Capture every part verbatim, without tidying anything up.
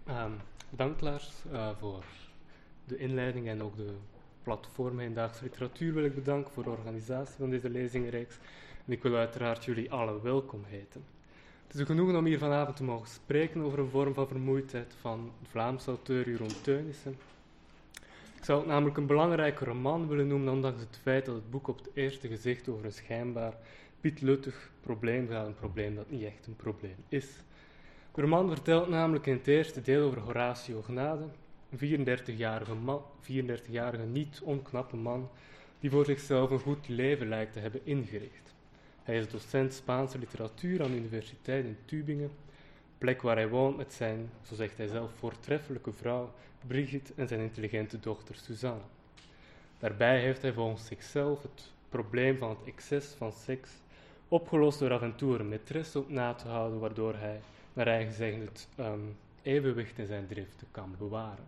Um, bedankt Lars uh, voor de inleiding en ook de platform Hedendaagse Literatuur wil ik bedanken voor de organisatie van deze lezingenreeks. En ik wil uiteraard jullie allen welkom heten. Het is een genoegen om hier vanavond te mogen spreken over een vorm van vermoeidheid van de Vlaamse auteur Jeroen Teunissen. Ik zou het namelijk een belangrijke roman willen noemen, ondanks het feit dat het boek op het eerste gezicht over een schijnbaar pietluttig probleem gaat, een probleem dat niet echt een probleem is. De roman vertelt namelijk in het eerste deel over Horatio Gnade, een vierendertigjarige, man, vierendertigjarige niet onknappe man die voor zichzelf een goed leven lijkt te hebben ingericht. Hij is docent Spaanse literatuur aan de Universiteit in Tübingen, plek waar hij woont met zijn, zo zegt hij zelf, voortreffelijke vrouw Brigitte en zijn intelligente dochter Suzanne. Daarbij heeft hij volgens zichzelf het probleem van het excess van seks opgelost door af en toe een maîtresse op na te houden, waardoor hij, naar eigen zeggen, het um, evenwicht in zijn driften kan bewaren.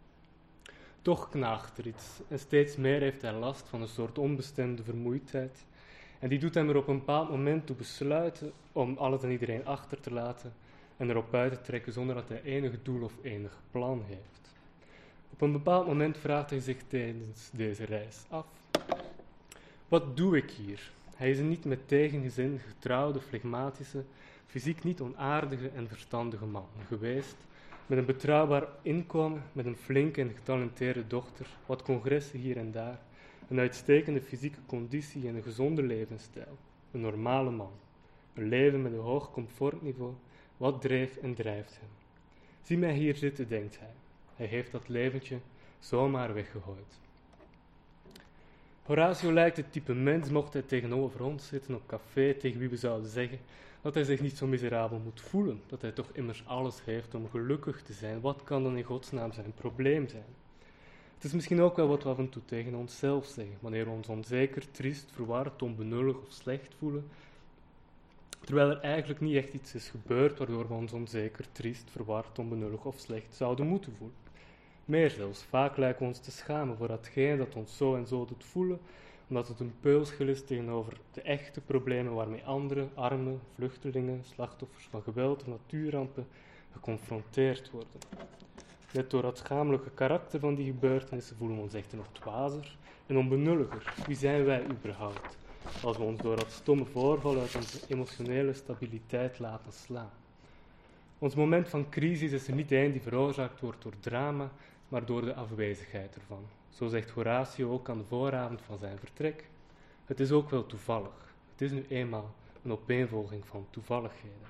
Toch knaagt er iets en steeds meer heeft hij last van een soort onbestemde vermoeidheid en die doet hem er op een bepaald moment toe besluiten om alles en iedereen achter te laten en erop uit te trekken zonder dat hij enig doel of enig plan heeft. Op een bepaald moment vraagt hij zich tijdens deze reis af: wat doe ik hier? Hij is een niet met tegengezin getrouwde, flegmatische, fysiek niet onaardige en verstandige man geweest, met een betrouwbaar inkomen, met een flinke en getalenteerde dochter, wat congressen hier en daar, een uitstekende fysieke conditie en een gezonde levensstijl. Een normale man. Een leven met een hoog comfortniveau, wat dreef en drijft hem. Zie mij hier zitten, denkt hij. Hij heeft dat leventje zomaar weggegooid. Horatio lijkt het type mens, mocht hij tegenover ons zitten op café, tegen wie we zouden zeggen dat hij zich niet zo miserabel moet voelen, dat hij toch immers alles heeft om gelukkig te zijn. Wat kan dan in godsnaam zijn probleem zijn? Het is misschien ook wel wat we af en toe tegen onszelf zeggen, wanneer we ons onzeker, triest, verward, onbenullig of slecht voelen, terwijl er eigenlijk niet echt iets is gebeurd waardoor we ons onzeker, triest, verward, onbenullig of slecht zouden moeten voelen. Meer zelfs, vaak lijken we ons te schamen voor datgene dat ons zo en zo doet voelen, omdat het een peulschil is tegenover de echte problemen waarmee andere, armen, vluchtelingen, slachtoffers van geweld of natuurrampen geconfronteerd worden. Net door het schamelijke karakter van die gebeurtenissen voelen we ons echter nog dwazer en onbenulliger. Wie zijn wij überhaupt, als we ons door dat stomme voorval uit onze emotionele stabiliteit laten slaan? Ons moment van crisis is er niet een die veroorzaakt wordt door drama, maar door de afwezigheid ervan. Zo zegt Horatio ook aan de vooravond van zijn vertrek. Het is ook wel toevallig. Het is nu eenmaal een opeenvolging van toevalligheden.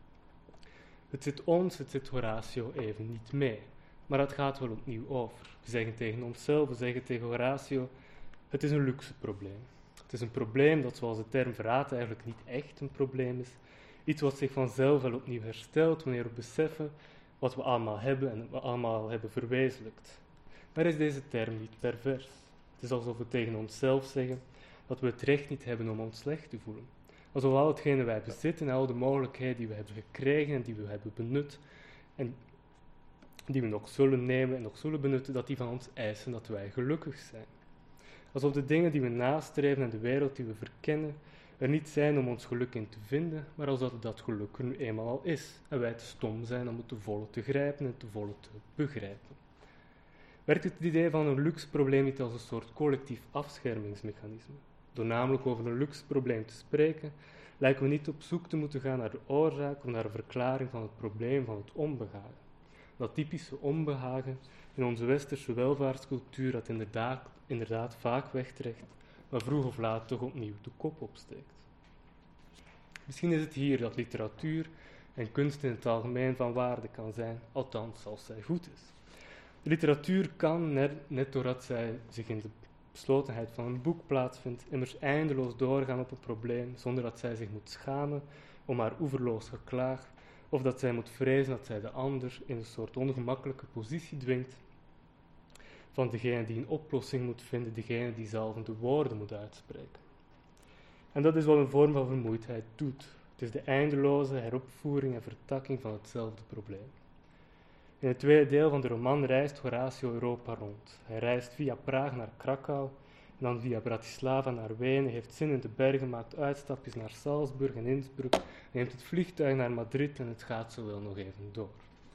Het zit ons, het zit Horatio even niet mee, maar het gaat wel opnieuw over. We zeggen tegen onszelf, we zeggen tegen Horatio, het is een luxe probleem. Het is een probleem dat, zoals de term verraadt, eigenlijk niet echt een probleem is. Iets wat zich vanzelf wel opnieuw herstelt wanneer we beseffen wat we allemaal hebben en we allemaal hebben verwezenlijkt. Maar is deze term niet pervers? Het is alsof we tegen onszelf zeggen dat we het recht niet hebben om ons slecht te voelen. Alsof al hetgene wij bezitten en al de mogelijkheden die we hebben gekregen en die we hebben benut en die we nog zullen nemen en nog zullen benutten, dat die van ons eisen dat wij gelukkig zijn. Alsof de dingen die we nastreven en de wereld die we verkennen er niet zijn om ons geluk in te vinden, maar alsof dat geluk er nu eenmaal al is en wij te stom zijn om het te volle te grijpen en te volle te begrijpen. Werkt het idee van een luxe probleem niet als een soort collectief afschermingsmechanisme? Door namelijk over een luxe probleem te spreken, lijken we niet op zoek te moeten gaan naar de oorzaak of naar een verklaring van het probleem van het onbehagen. Dat typische onbehagen in onze westerse welvaartscultuur dat inderdaad, inderdaad vaak wegtrekt, maar vroeg of laat toch opnieuw de kop opsteekt. Misschien is het hier dat literatuur en kunst in het algemeen van waarde kan zijn, althans als zij goed is. De literatuur kan, net, net doordat zij zich in de beslotenheid van een boek plaatsvindt, immers eindeloos doorgaan op een probleem, zonder dat zij zich moet schamen om haar oeverloos geklaag, of dat zij moet vrezen dat zij de ander in een soort ongemakkelijke positie dwingt van degene die een oplossing moet vinden, degene die zalvende woorden moet uitspreken. En dat is wat een vorm van vermoeidheid doet. Het is de eindeloze heropvoering en vertakking van hetzelfde probleem. In het tweede deel van de roman reist Horatio Europa rond. Hij reist via Praag naar Krakau, en dan via Bratislava naar Wenen, heeft zin in de bergen, maakt uitstapjes naar Salzburg en Innsbruck, neemt het vliegtuig naar Madrid en het gaat zo wel nog even door.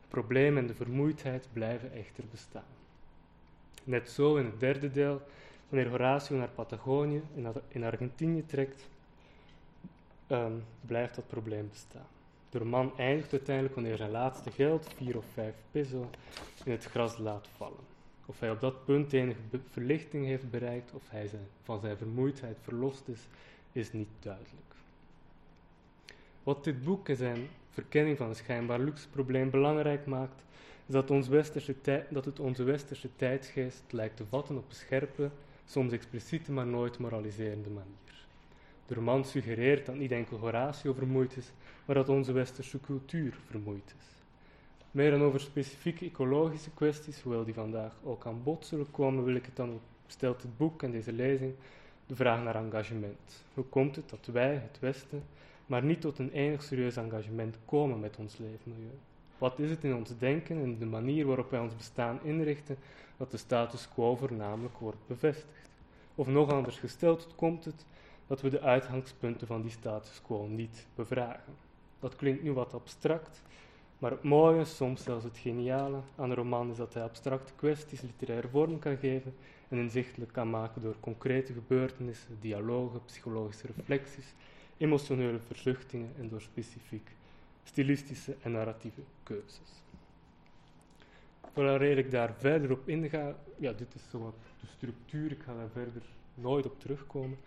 Het probleem en de vermoeidheid blijven echter bestaan. Net zo in het derde deel, wanneer Horatio naar Patagonië in Argentinië trekt, um, blijft dat probleem bestaan. De roman eindigt uiteindelijk wanneer zijn laatste geld, vier of vijf peso, in het gras laat vallen. Of hij op dat punt enige verlichting heeft bereikt, of hij zijn, van zijn vermoeidheid verlost is, is niet duidelijk. Wat dit boek en zijn verkenning van een schijnbaar luxe probleem belangrijk maakt, is dat, ons westerse tij- dat het onze westerse tijdsgeest lijkt te vatten op een scherpe, soms expliciete maar nooit moraliserende manier. De roman suggereert dat niet enkel Horatio vermoeid is, maar dat onze westerse cultuur vermoeid is. Meer dan over specifieke ecologische kwesties, hoewel die vandaag ook aan bod zullen komen, wil ik het dan, stelt het boek en deze lezing, de vraag naar engagement. Hoe komt het dat wij, het Westen, maar niet tot een enig serieus engagement komen met ons leefmilieu? Wat is het in ons denken en de manier waarop wij ons bestaan inrichten dat de status quo voornamelijk wordt bevestigd? Of nog anders gesteld, komt het dat we de uitgangspunten van die status quo niet bevragen? Dat klinkt nu wat abstract, maar het mooie, soms zelfs het geniale aan een roman is dat hij abstracte kwesties literaire vorm kan geven en inzichtelijk kan maken door concrete gebeurtenissen, dialogen, psychologische reflecties, emotionele verzuchtingen en door specifiek stilistische en narratieve keuzes. Vooraleer ik daar verder op inga, ja, dit is zo wat de structuur, ik ga daar verder nooit op terugkomen.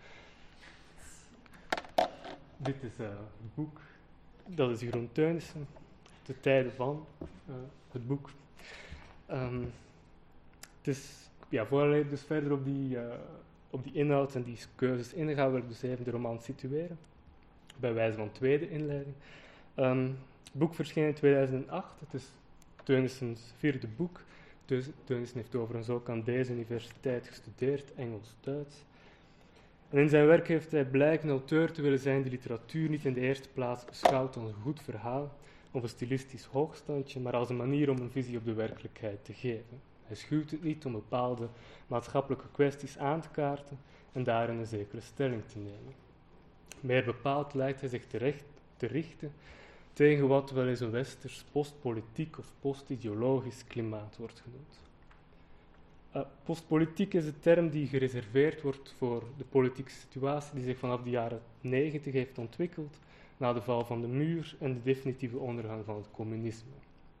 Dit is uh, het boek, dat is Jeroen Teunissen, De Tijden van, uh, het boek. Um, het is, ja, vooraleer ik dus verder op die, uh, op die inhoud en die keuzes inga, wil ik dus even de roman situeren, bij wijze van tweede inleiding. Um, het boek verscheen in tweeduizend acht, het is Teunissen's vierde boek. Teunissen heeft overigens ook aan deze universiteit gestudeerd, Engels-Duits. En in zijn werk heeft hij blijken auteur te willen zijn die literatuur niet in de eerste plaats beschouwt als een goed verhaal of een stilistisch hoogstandje, maar als een manier om een visie op de werkelijkheid te geven. Hij schuwt het niet om bepaalde maatschappelijke kwesties aan te kaarten en daarin een zekere stelling te nemen. Meer bepaald lijkt hij zich terecht te richten tegen wat wel eens een westers postpolitiek of postideologisch klimaat wordt genoemd. Uh, postpolitiek is de term die gereserveerd wordt voor de politieke situatie die zich vanaf de jaren negentig heeft ontwikkeld na de val van de muur en de definitieve ondergang van het communisme.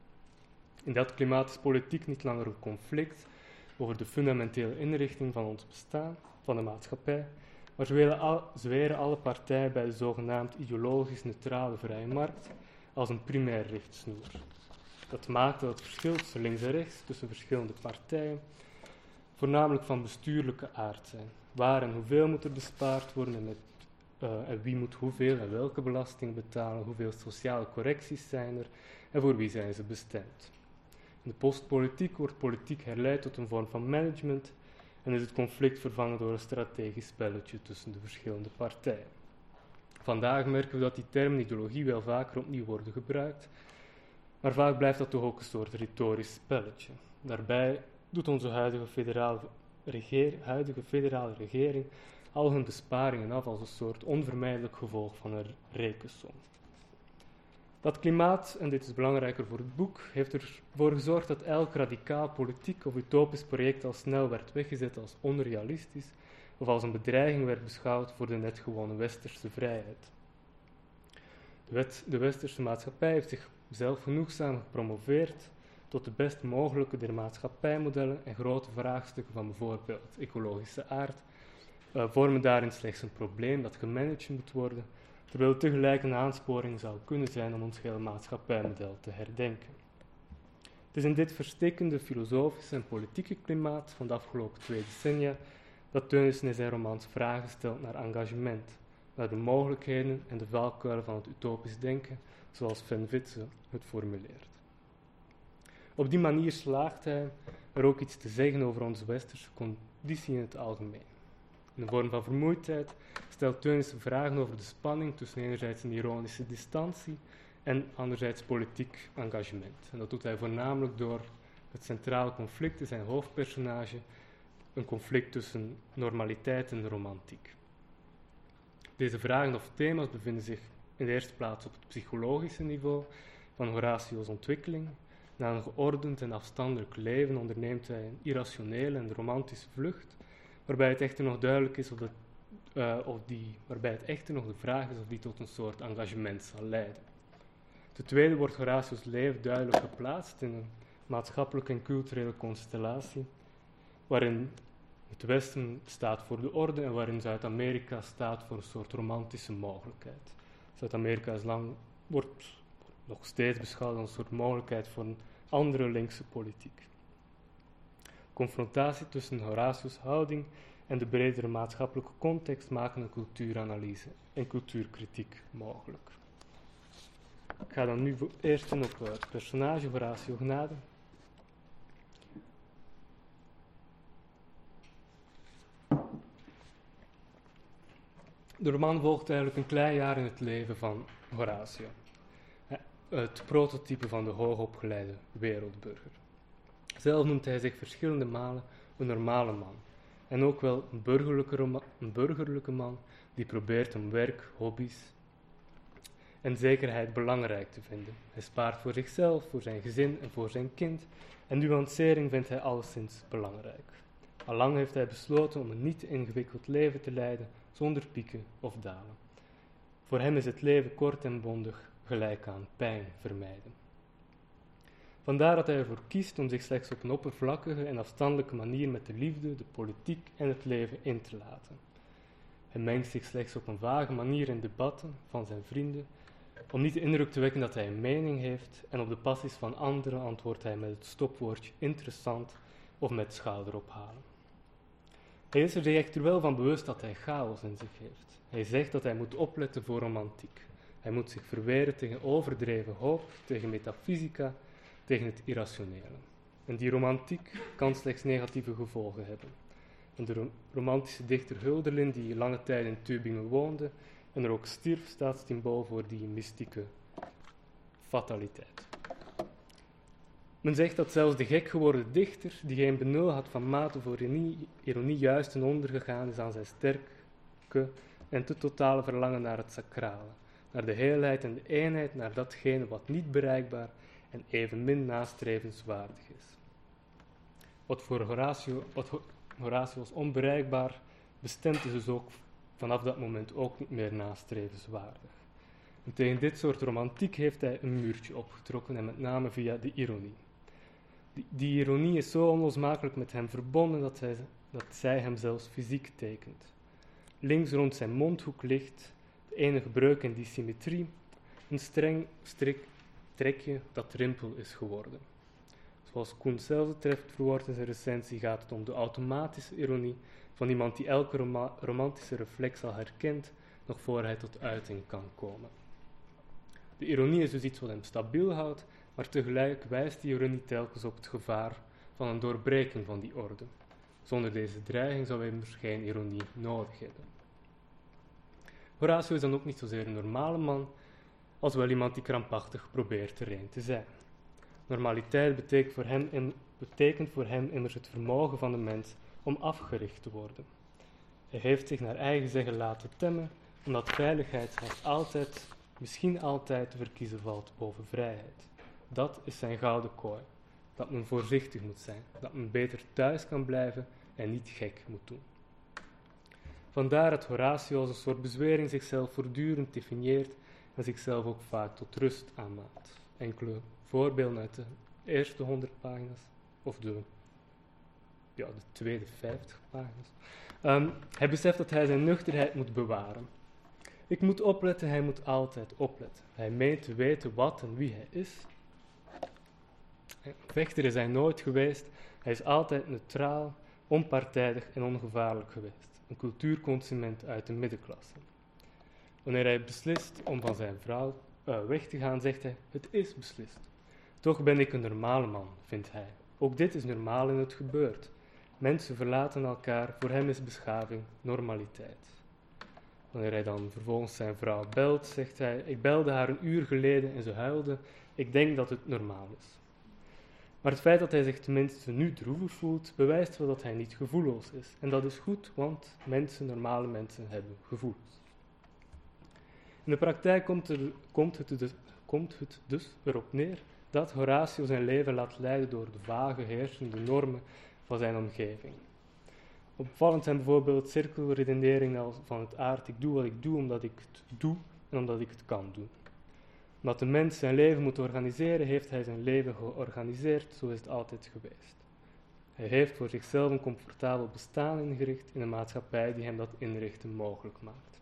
In dat klimaat is politiek niet langer een conflict over de fundamentele inrichting van ons bestaan, van de maatschappij, maar zweren, al, zweren alle partijen bij de zogenaamd ideologisch neutrale vrije markt als een primair richtsnoer. Dat maakt dat het verschil tussen links en rechts, tussen verschillende partijen, voornamelijk van bestuurlijke aard zijn. Waar en hoeveel moet er bespaard worden en, met, uh, en wie moet hoeveel en welke belasting betalen, hoeveel sociale correcties zijn er en voor wie zijn ze bestemd. In de postpolitiek wordt politiek herleid tot een vorm van management en is het conflict vervangen door een strategisch spelletje tussen de verschillende partijen. Vandaag merken we dat die termen ideologie wel vaker opnieuw worden gebruikt, maar vaak blijft dat toch ook een soort retorisch spelletje. Daarbij doet onze huidige federale, regeer, huidige federale regering al hun besparingen af als een soort onvermijdelijk gevolg van een rekensom. Dat klimaat, en dit is belangrijker voor het boek, heeft ervoor gezorgd dat elk radicaal politiek of utopisch project al snel werd weggezet als onrealistisch of als een bedreiging werd beschouwd voor de net gewone westerse vrijheid. De, wet, de westerse maatschappij heeft zichzelf genoegzaam gepromoveerd tot de best mogelijke der maatschappijmodellen en grote vraagstukken van bijvoorbeeld ecologische aard uh, vormen daarin slechts een probleem dat gemanaged moet worden, terwijl het tegelijk een aansporing zou kunnen zijn om ons hele maatschappijmodel te herdenken. Het is in dit verstikkende filosofische en politieke klimaat van de afgelopen twee decennia dat Teunissen in zijn romans vragen stelt naar engagement, naar de mogelijkheden en de valkuilen van het utopisch denken, zoals Van Witse het formuleert. Op die manier slaagt hij er ook iets te zeggen over onze westerse conditie in het algemeen. In de vorm van vermoeidheid stelt Teunissen vragen over de spanning tussen enerzijds een ironische distantie en anderzijds politiek engagement. En dat doet hij voornamelijk door het centrale conflict in zijn hoofdpersonage, een conflict tussen normaliteit en romantiek. Deze vragen of thema's bevinden zich in de eerste plaats op het psychologische niveau van Horatio's ontwikkeling, Na een geordend en afstandelijk leven onderneemt hij een irrationele en romantische vlucht, waarbij het echter nog duidelijk is of, dat, uh, of die, waarbij het echter nog de vraag is of die tot een soort engagement zal leiden. Ten tweede wordt Horatio's leven duidelijk geplaatst in een maatschappelijke en culturele constellatie, waarin het Westen staat voor de orde en waarin Zuid-Amerika staat voor een soort romantische mogelijkheid. Zuid-Amerika is lang, wordt nog steeds beschouwd als een soort mogelijkheid voor een andere linkse politiek. Confrontatie tussen Horatio's houding en de bredere maatschappelijke context maken een cultuuranalyse en cultuurkritiek mogelijk. Ik ga dan nu eerst in op het personage Horatio Gnade. De roman volgt eigenlijk een klein jaar in het leven van Horatio, het prototype van de hoogopgeleide wereldburger. Zelf noemt hij zich verschillende malen een normale man en ook wel een burgerlijke, roma- een burgerlijke man die probeert om werk, hobby's en zekerheid belangrijk te vinden. Hij spaart voor zichzelf, voor zijn gezin en voor zijn kind en nuancering vindt hij alleszins belangrijk. Allang heeft hij besloten om een niet ingewikkeld leven te leiden zonder pieken of dalen. Voor hem is het leven kort en bondig gelijk aan pijn vermijden. Vandaar dat hij ervoor kiest om zich slechts op een oppervlakkige en afstandelijke manier met de liefde, de politiek en het leven in te laten. Hij mengt zich slechts op een vage manier in debatten van zijn vrienden, om niet de indruk te wekken dat hij een mening heeft, en op de passies van anderen antwoordt hij met het stopwoordje interessant of met schouderophalen. Hij is er zich echter wel van bewust dat hij chaos in zich heeft. Hij zegt dat hij moet opletten voor romantiek. Hij moet zich verweren tegen overdreven hoop, tegen metafysica, tegen het irrationele. En die romantiek kan slechts negatieve gevolgen hebben. En de rom- romantische dichter Hölderlin, die lange tijd in Tübingen woonde en er ook stierf, staat symbool voor die mystieke fataliteit. Men zegt dat zelfs de gek geworden dichter, die geen benul had van mate voor ironie, ironie juist ten onder gegaan is aan zijn sterke en te totale verlangen naar het sacrale, naar de heelheid en de eenheid, naar datgene wat niet bereikbaar en evenmin nastrevenswaardig is. Wat voor Horatio, wat Horatio als onbereikbaar bestemd is, dus ook vanaf dat moment ook niet meer nastrevenswaardig. En tegen dit soort romantiek heeft hij een muurtje opgetrokken, en met name via de ironie. Die, die ironie is zo onlosmakelijk met hem verbonden dat, hij, dat zij hem zelfs fysiek tekent. Links rond zijn mondhoek ligt, de enige breuk in die symmetrie, een streng strik, trekje dat rimpel is geworden. Zoals Koen zelf treft verwoord in zijn recensie, gaat het om de automatische ironie van iemand die elke roma- romantische reflex al herkent, nog voor hij tot uiting kan komen. De ironie is dus iets wat hem stabiel houdt, maar tegelijk wijst die ironie telkens op het gevaar van een doorbreking van die orde. Zonder deze dreiging zou hij immers geen ironie nodig hebben. Horatio is dan ook niet zozeer een normale man, als wel iemand die krampachtig probeert er een te zijn. Normaliteit betekent voor hem, in, betekent voor hem immers het vermogen van de mens om afgericht te worden. Hij heeft zich naar eigen zeggen laten temmen, omdat veiligheid haast altijd, misschien altijd, te verkiezen valt boven vrijheid. Dat is zijn gouden kooi, dat men voorzichtig moet zijn, dat men beter thuis kan blijven en niet gek moet doen. Vandaar dat Horatio als een soort bezwering zichzelf voortdurend definieert en zichzelf ook vaak tot rust aanmaakt. Enkele voorbeelden uit de eerste honderd pagina's, of de, ja, de tweede vijftig pagina's. Um, hij beseft dat hij zijn nuchterheid moet bewaren. Ik moet opletten, hij moet altijd opletten. Hij meent te weten wat en wie hij is. Vechter is hij nooit geweest, hij is altijd neutraal, onpartijdig en ongevaarlijk geweest. Een cultuurconsument uit de middenklasse. Wanneer hij beslist om van zijn vrouw uh, weg te gaan, zegt hij, het is beslist. Toch ben ik een normale man, vindt hij. Ook dit is normaal en het gebeurt. Mensen verlaten elkaar, voor hem is beschaving normaliteit. Wanneer hij dan vervolgens zijn vrouw belt, zegt hij, ik belde haar een uur geleden en ze huilde, ik denk dat het normaal is. Maar het feit dat hij zich tenminste nu droevig voelt, bewijst wel dat hij niet gevoelloos is. En dat is goed, want mensen, normale mensen, hebben gevoelens. In de praktijk komt, er, komt, het, dus, komt het dus erop neer dat Horatio zijn leven laat leiden door de vage, heersende normen van zijn omgeving. Opvallend zijn bijvoorbeeld cirkelredeneringen van het aard: ik doe wat ik doe omdat ik het doe en omdat ik het kan doen. Omdat de mens zijn leven moet organiseren, heeft hij zijn leven georganiseerd, zo is het altijd geweest. Hij heeft voor zichzelf een comfortabel bestaan ingericht in een maatschappij die hem dat inrichten mogelijk maakt.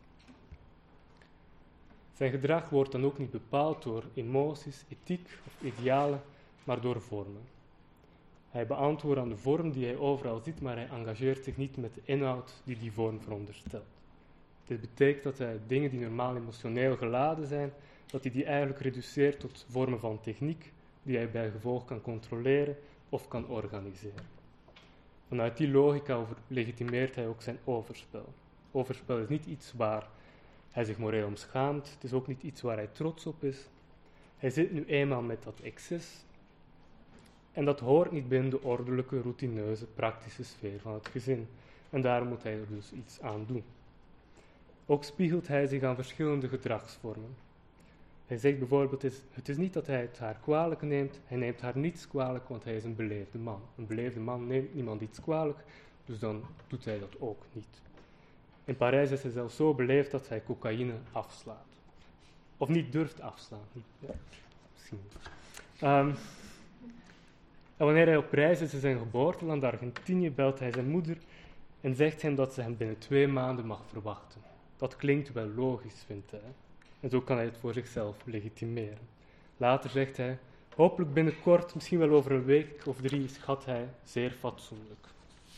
Zijn gedrag wordt dan ook niet bepaald door emoties, ethiek of idealen, maar door vormen. Hij beantwoordt aan de vorm die hij overal ziet, maar hij engageert zich niet met de inhoud die die vorm veronderstelt. Dit betekent dat hij dingen die normaal emotioneel geladen zijn, dat hij die eigenlijk reduceert tot vormen van techniek die hij bij gevolg kan controleren of kan organiseren. Vanuit die logica legitimeert hij ook zijn overspel. Overspel is niet iets waar hij zich moreel om schaamt, het is ook niet iets waar hij trots op is. Hij zit nu eenmaal met dat excess en dat hoort niet binnen de ordelijke, routineuze, praktische sfeer van het gezin. En daar moet hij er dus iets aan doen. Ook spiegelt hij zich aan verschillende gedragsvormen. Hij zegt bijvoorbeeld, het is, het is niet dat hij het haar kwalijk neemt, hij neemt haar niets kwalijk, want hij is een beleefde man. Een beleefde man neemt niemand iets kwalijk, dus dan doet hij dat ook niet. In Parijs is hij zelfs zo beleefd dat hij cocaïne afslaat. Of niet durft afslaan. Ja, misschien. Um, en wanneer hij op reis is in zijn geboorteland Argentinië, belt hij zijn moeder en zegt hem dat ze hem binnen twee maanden mag verwachten. Dat klinkt wel logisch, vindt hij. En zo kan hij het voor zichzelf legitimeren. Later zegt hij, hopelijk binnenkort, misschien wel over een week of drie, schat hij zeer fatsoenlijk.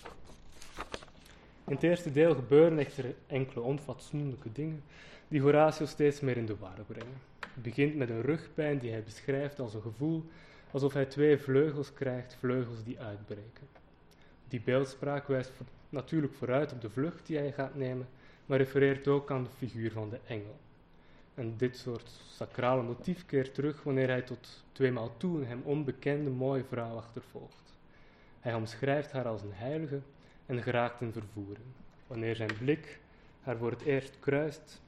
In het eerste deel gebeuren echter enkele onfatsoenlijke dingen die Horatio steeds meer in de war brengen. Het begint met een rugpijn die hij beschrijft als een gevoel alsof hij twee vleugels krijgt, vleugels die uitbreken. Die beeldspraak wijst natuurlijk vooruit op de vlucht die hij gaat nemen, maar refereert ook aan de figuur van de engel. En dit soort sacrale motief keert terug wanneer hij tot tweemaal toe een hem onbekende mooie vrouw achtervolgt. Hij omschrijft haar als een heilige en geraakt in vervoering. Wanneer zijn blik haar voor het eerst kruist,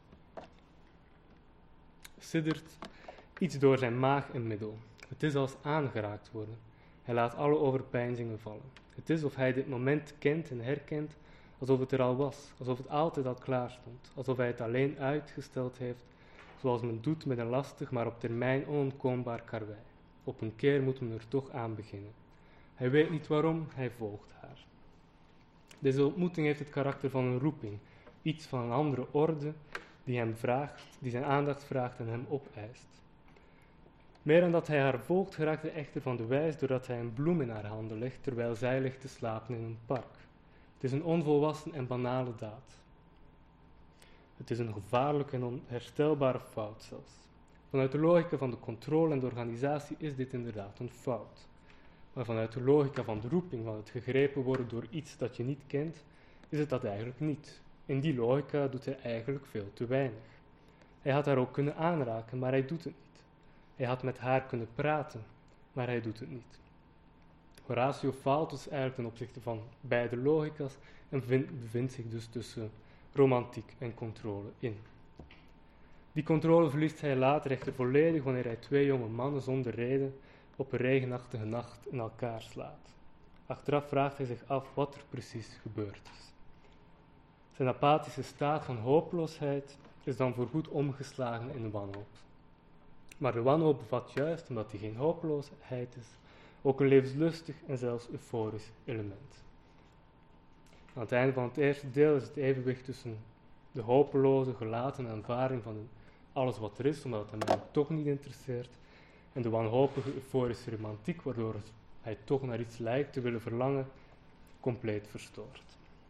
siddert iets door zijn maag en middel. Het is als aangeraakt worden. Hij laat alle overpeinzingen vallen. Het is of hij dit moment kent en herkent, alsof het er al was, alsof het altijd al klaar stond, alsof hij het alleen uitgesteld heeft, zoals men doet met een lastig, maar op termijn onontkoombaar karwei. Op een keer moet men er toch aan beginnen. Hij weet niet waarom, hij volgt haar. Deze ontmoeting heeft het karakter van een roeping, iets van een andere orde die hem vraagt, die zijn aandacht vraagt en hem opeist. Meer dan dat hij haar volgt, geraakt hij echter van de wijs doordat hij een bloem in haar handen legt, terwijl zij ligt te slapen in een park. Het is een onvolwassen en banale daad. Het is een gevaarlijke en onherstelbare fout zelfs. Vanuit de logica van de controle en de organisatie is dit inderdaad een fout. Maar vanuit de logica van de roeping, van het gegrepen worden door iets dat je niet kent, is het dat eigenlijk niet. In die logica doet hij eigenlijk veel te weinig. Hij had haar ook kunnen aanraken, maar hij doet het niet. Hij had met haar kunnen praten, maar hij doet het niet. Horatio faalt dus eigenlijk ten opzichte van beide logica's en vind, bevindt zich dus tussen romantiek en controle in. Die controle verliest hij later echter volledig wanneer hij twee jonge mannen zonder reden op een regenachtige nacht in elkaar slaat. Achteraf vraagt hij zich af wat er precies gebeurd is. Zijn apathische staat van hopeloosheid is dan voorgoed omgeslagen in wanhoop. Maar de wanhoop bevat juist, omdat hij geen hopeloosheid is, ook een levenslustig en zelfs euforisch element. Aan het einde van het eerste deel is het evenwicht tussen de hopeloze, gelaten aanvaarding van alles wat er is, omdat het hem toch niet interesseert, en de wanhopige, euforische romantiek, waardoor hij toch naar iets lijkt te willen verlangen, compleet verstoord.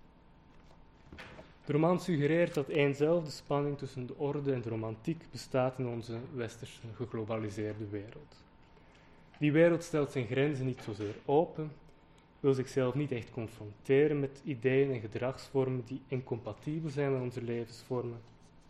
De roman suggereert dat eenzelfde spanning tussen de orde en de romantiek bestaat in onze westerse geglobaliseerde wereld. Die wereld stelt zijn grenzen niet zozeer open, wil zichzelf niet echt confronteren met ideeën en gedragsvormen die incompatibel zijn met onze levensvormen.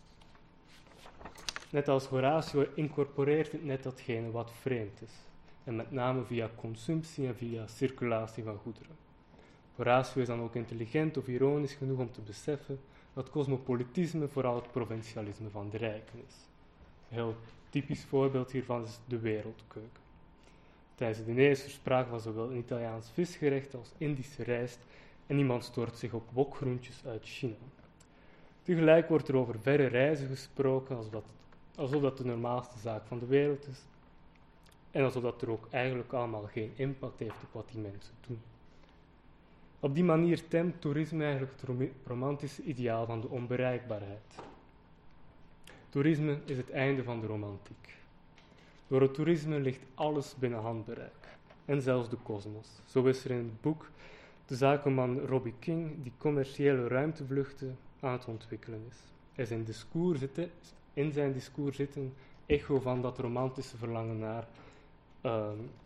Net als Horatio incorporeert het net datgene wat vreemd is, en met name via consumptie en via circulatie van goederen. Horatio is dan ook intelligent of ironisch genoeg om te beseffen dat cosmopolitisme vooral het provincialisme van de rijken is. Een heel typisch voorbeeld hiervan is de wereldkeuken. Tijdens het diner is er sprake van zowel een Italiaans visgerecht als Indische rijst en niemand stoort zich op wokgroentjes uit China. Tegelijk wordt er over verre reizen gesproken, alsof dat, alsof dat de normaalste zaak van de wereld is en alsof dat er ook eigenlijk allemaal geen impact heeft op wat die mensen doen. Op die manier temt toerisme eigenlijk het rom- romantische ideaal van de onbereikbaarheid. Toerisme is het einde van de romantiek. Door het toerisme ligt alles binnen handbereik, en zelfs de kosmos. Zo is er in het boek de zakenman Robbie King die commerciële ruimtevluchten aan het ontwikkelen is. Er zijn discours zitten, in zijn discours zit een echo van dat romantische verlangen naar, uh,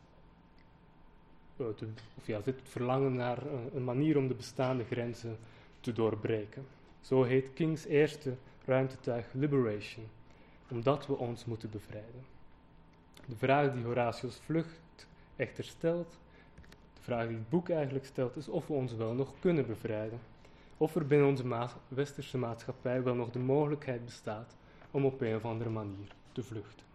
uh, de, of ja, zit het verlangen naar uh, een manier om de bestaande grenzen te doorbreken. Zo heet Kings eerste ruimtetuig Liberation, omdat we ons moeten bevrijden. De vraag die Horatius Vlucht echter stelt, de vraag die het boek eigenlijk stelt, is of we ons wel nog kunnen bevrijden. Of er binnen onze ma- westerse maatschappij wel nog de mogelijkheid bestaat om op een of andere manier te vluchten.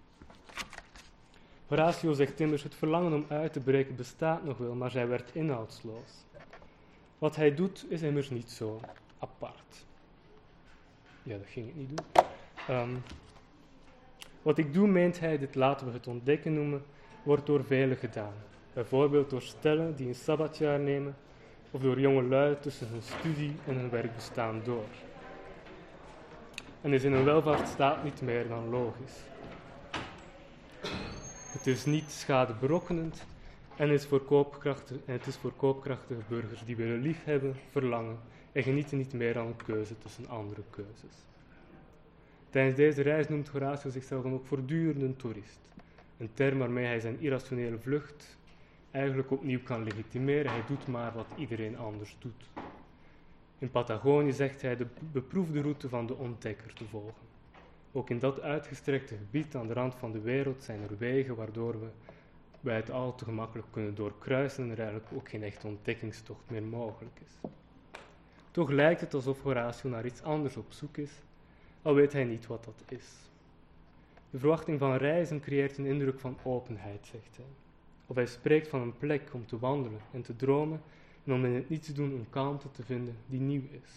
Horatio zegt immers, het verlangen om uit te breken bestaat nog wel, maar zij werd inhoudsloos. Wat hij doet is immers niet zo apart. Ja, dat ging ik niet doen. Um, wat ik doe, meent hij, dit laten we het ontdekken noemen, wordt door velen gedaan. Bijvoorbeeld door stellen die een sabbatjaar nemen, of door jongelui tussen hun studie en hun werkbestaan door. En is in een welvaartsstaat niet meer dan logisch. Het is niet schadeberokkend en, is voor koopkrachtig, en het is voor koopkrachtige burgers die willen liefhebben, verlangen en genieten niet meer dan een keuze tussen andere keuzes. Tijdens deze reis noemt Horatio zichzelf dan ook voortdurend een toerist. Een term waarmee hij zijn irrationele vlucht eigenlijk opnieuw kan legitimeren. Hij doet maar wat iedereen anders doet. In Patagonië zegt hij de beproefde route van de ontdekker te volgen. Ook in dat uitgestrekte gebied aan de rand van de wereld zijn er wegen waardoor we bij het al te gemakkelijk kunnen doorkruisen en er eigenlijk ook geen echte ontdekkingstocht meer mogelijk is. Toch lijkt het alsof Horatio naar iets anders op zoek is, al weet hij niet wat dat is. De verwachting van reizen creëert een indruk van openheid, zegt hij. Of hij spreekt van een plek om te wandelen en te dromen en om in het niets doen een kalmte te vinden die nieuw is.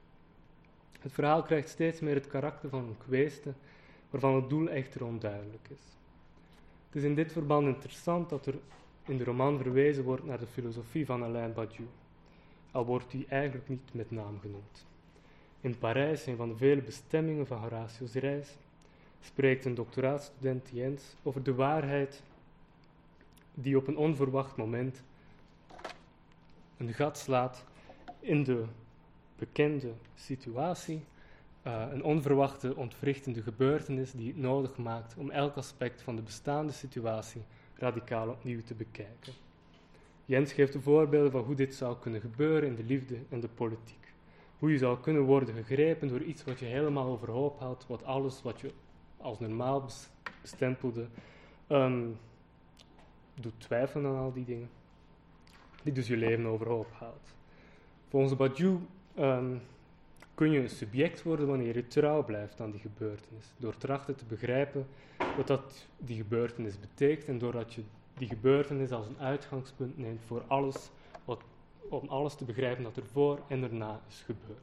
Het verhaal krijgt steeds meer het karakter van een kweeste, waarvan het doel echter onduidelijk is. Het is in dit verband interessant dat er in de roman verwezen wordt naar de filosofie van Alain Badiou, al wordt die eigenlijk niet met naam genoemd. In Parijs, een van de vele bestemmingen van Horatius' reis, spreekt een doctoraatstudent Jens over de waarheid die op een onverwacht moment een gat slaat in de bekende situatie, uh, een onverwachte ontwrichtende gebeurtenis die het nodig maakt om elk aspect van de bestaande situatie radicaal opnieuw te bekijken. Jens geeft de voorbeelden van hoe dit zou kunnen gebeuren in de liefde en de politiek. Hoe je zou kunnen worden gegrepen door iets wat je helemaal overhoop haalt, wat alles wat je als normaal bestempelde, um, doet twijfelen aan al die dingen, die dus je leven overhoop haalt. Volgens Badiou um, kun je een subject worden wanneer je trouw blijft aan die gebeurtenis, door trachten te begrijpen wat dat die gebeurtenis betekent en doordat je die gebeurtenis als een uitgangspunt neemt voor alles, wat, om alles te begrijpen dat er voor en erna is gebeurd.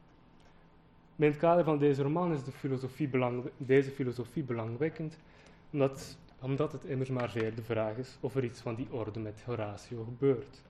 In het kader van deze roman is de filosofie belang, deze filosofie belangwekkend, omdat, omdat het immers maar zeer de vraag is of er iets van die orde met Horatio gebeurt.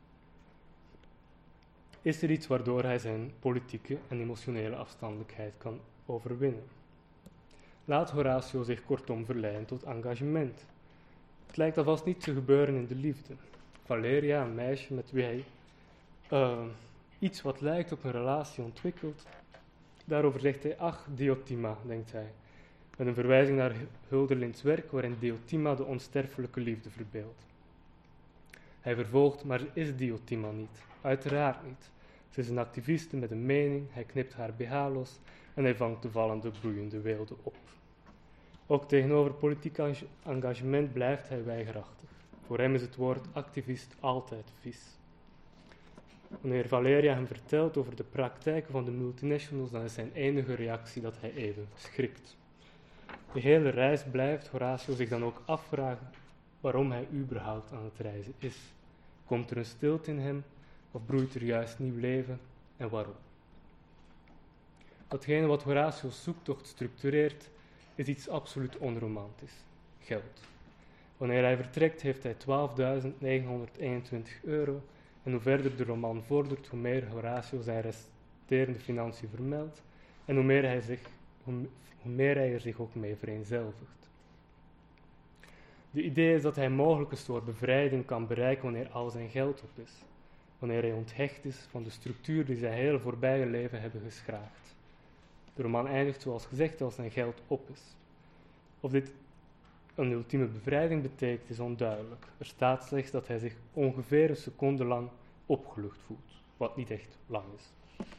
Is er iets waardoor hij zijn politieke en emotionele afstandelijkheid kan overwinnen? Laat Horatio zich kortom verleiden tot engagement. Het lijkt alvast niet te gebeuren in de liefde. Valeria, een meisje met wie hij uh, iets wat lijkt op een relatie ontwikkelt, daarover zegt hij, ach, Diotima, denkt hij, met een verwijzing naar Hölderlins werk waarin Diotima de onsterfelijke liefde verbeeldt. Hij vervolgt, maar ze is Diotima niet, uiteraard niet. Ze is een activiste met een mening, hij knipt haar B H los en hij vangt de vallende, bloeiende weelde op. Ook tegenover politiek engagement blijft hij weigerachtig. Voor hem is het woord activist altijd vies. Wanneer Valeria hem vertelt over de praktijken van de multinationals, dan is zijn enige reactie dat hij even schrikt. De hele reis blijft Horatio zich dan ook afvragen waarom hij überhaupt aan het reizen is. Komt er een stilte in hem, of broeit er juist nieuw leven, en waarom? Datgene wat Horatius' zoektocht structureert, is iets absoluut onromantisch: geld. Wanneer hij vertrekt, heeft hij twaalfduizend negenhonderdeenentwintig euro, en hoe verder de roman vordert, hoe meer Horatius zijn resterende financiën vermeldt, en hoe meer hij, zich, hoe, hoe meer hij er zich ook mee vereenzelvigt. De idee is dat hij mogelijk een soort bevrijding kan bereiken wanneer al zijn geld op is, wanneer hij onthecht is van de structuur die zijn hele voorbije leven hebben geschraagd. De roman eindigt zoals gezegd als zijn geld op is. Of dit een ultieme bevrijding betekent is onduidelijk. Er staat slechts dat hij zich ongeveer een seconde lang opgelucht voelt, wat niet echt lang is.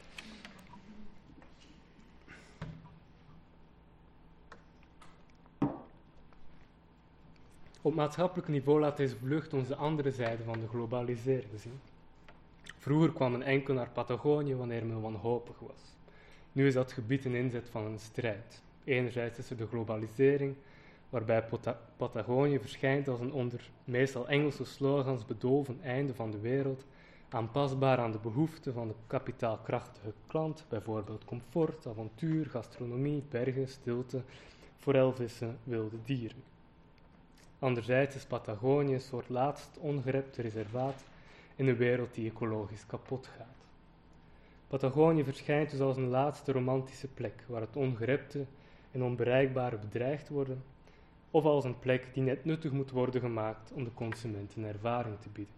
Op maatschappelijk niveau laat deze vlucht ons de andere zijde van de globalisering zien. Vroeger kwam men enkel naar Patagonië wanneer men wanhopig was. Nu is dat gebied een inzet van een strijd. Enerzijds is er de globalisering, waarbij Pota- Patagonië verschijnt als een onder meestal Engelse slogans bedolven einde van de wereld, aanpasbaar aan de behoeften van de kapitaalkrachtige klant, bijvoorbeeld comfort, avontuur, gastronomie, bergen, stilte, forelvissen, wilde dieren. Anderzijds is Patagonië een soort laatst ongerepte reservaat in een wereld die ecologisch kapot gaat. Patagonië verschijnt dus als een laatste romantische plek, waar het ongerepte en onbereikbare bedreigd worden, of als een plek die net nuttig moet worden gemaakt om de consument een ervaring te bieden.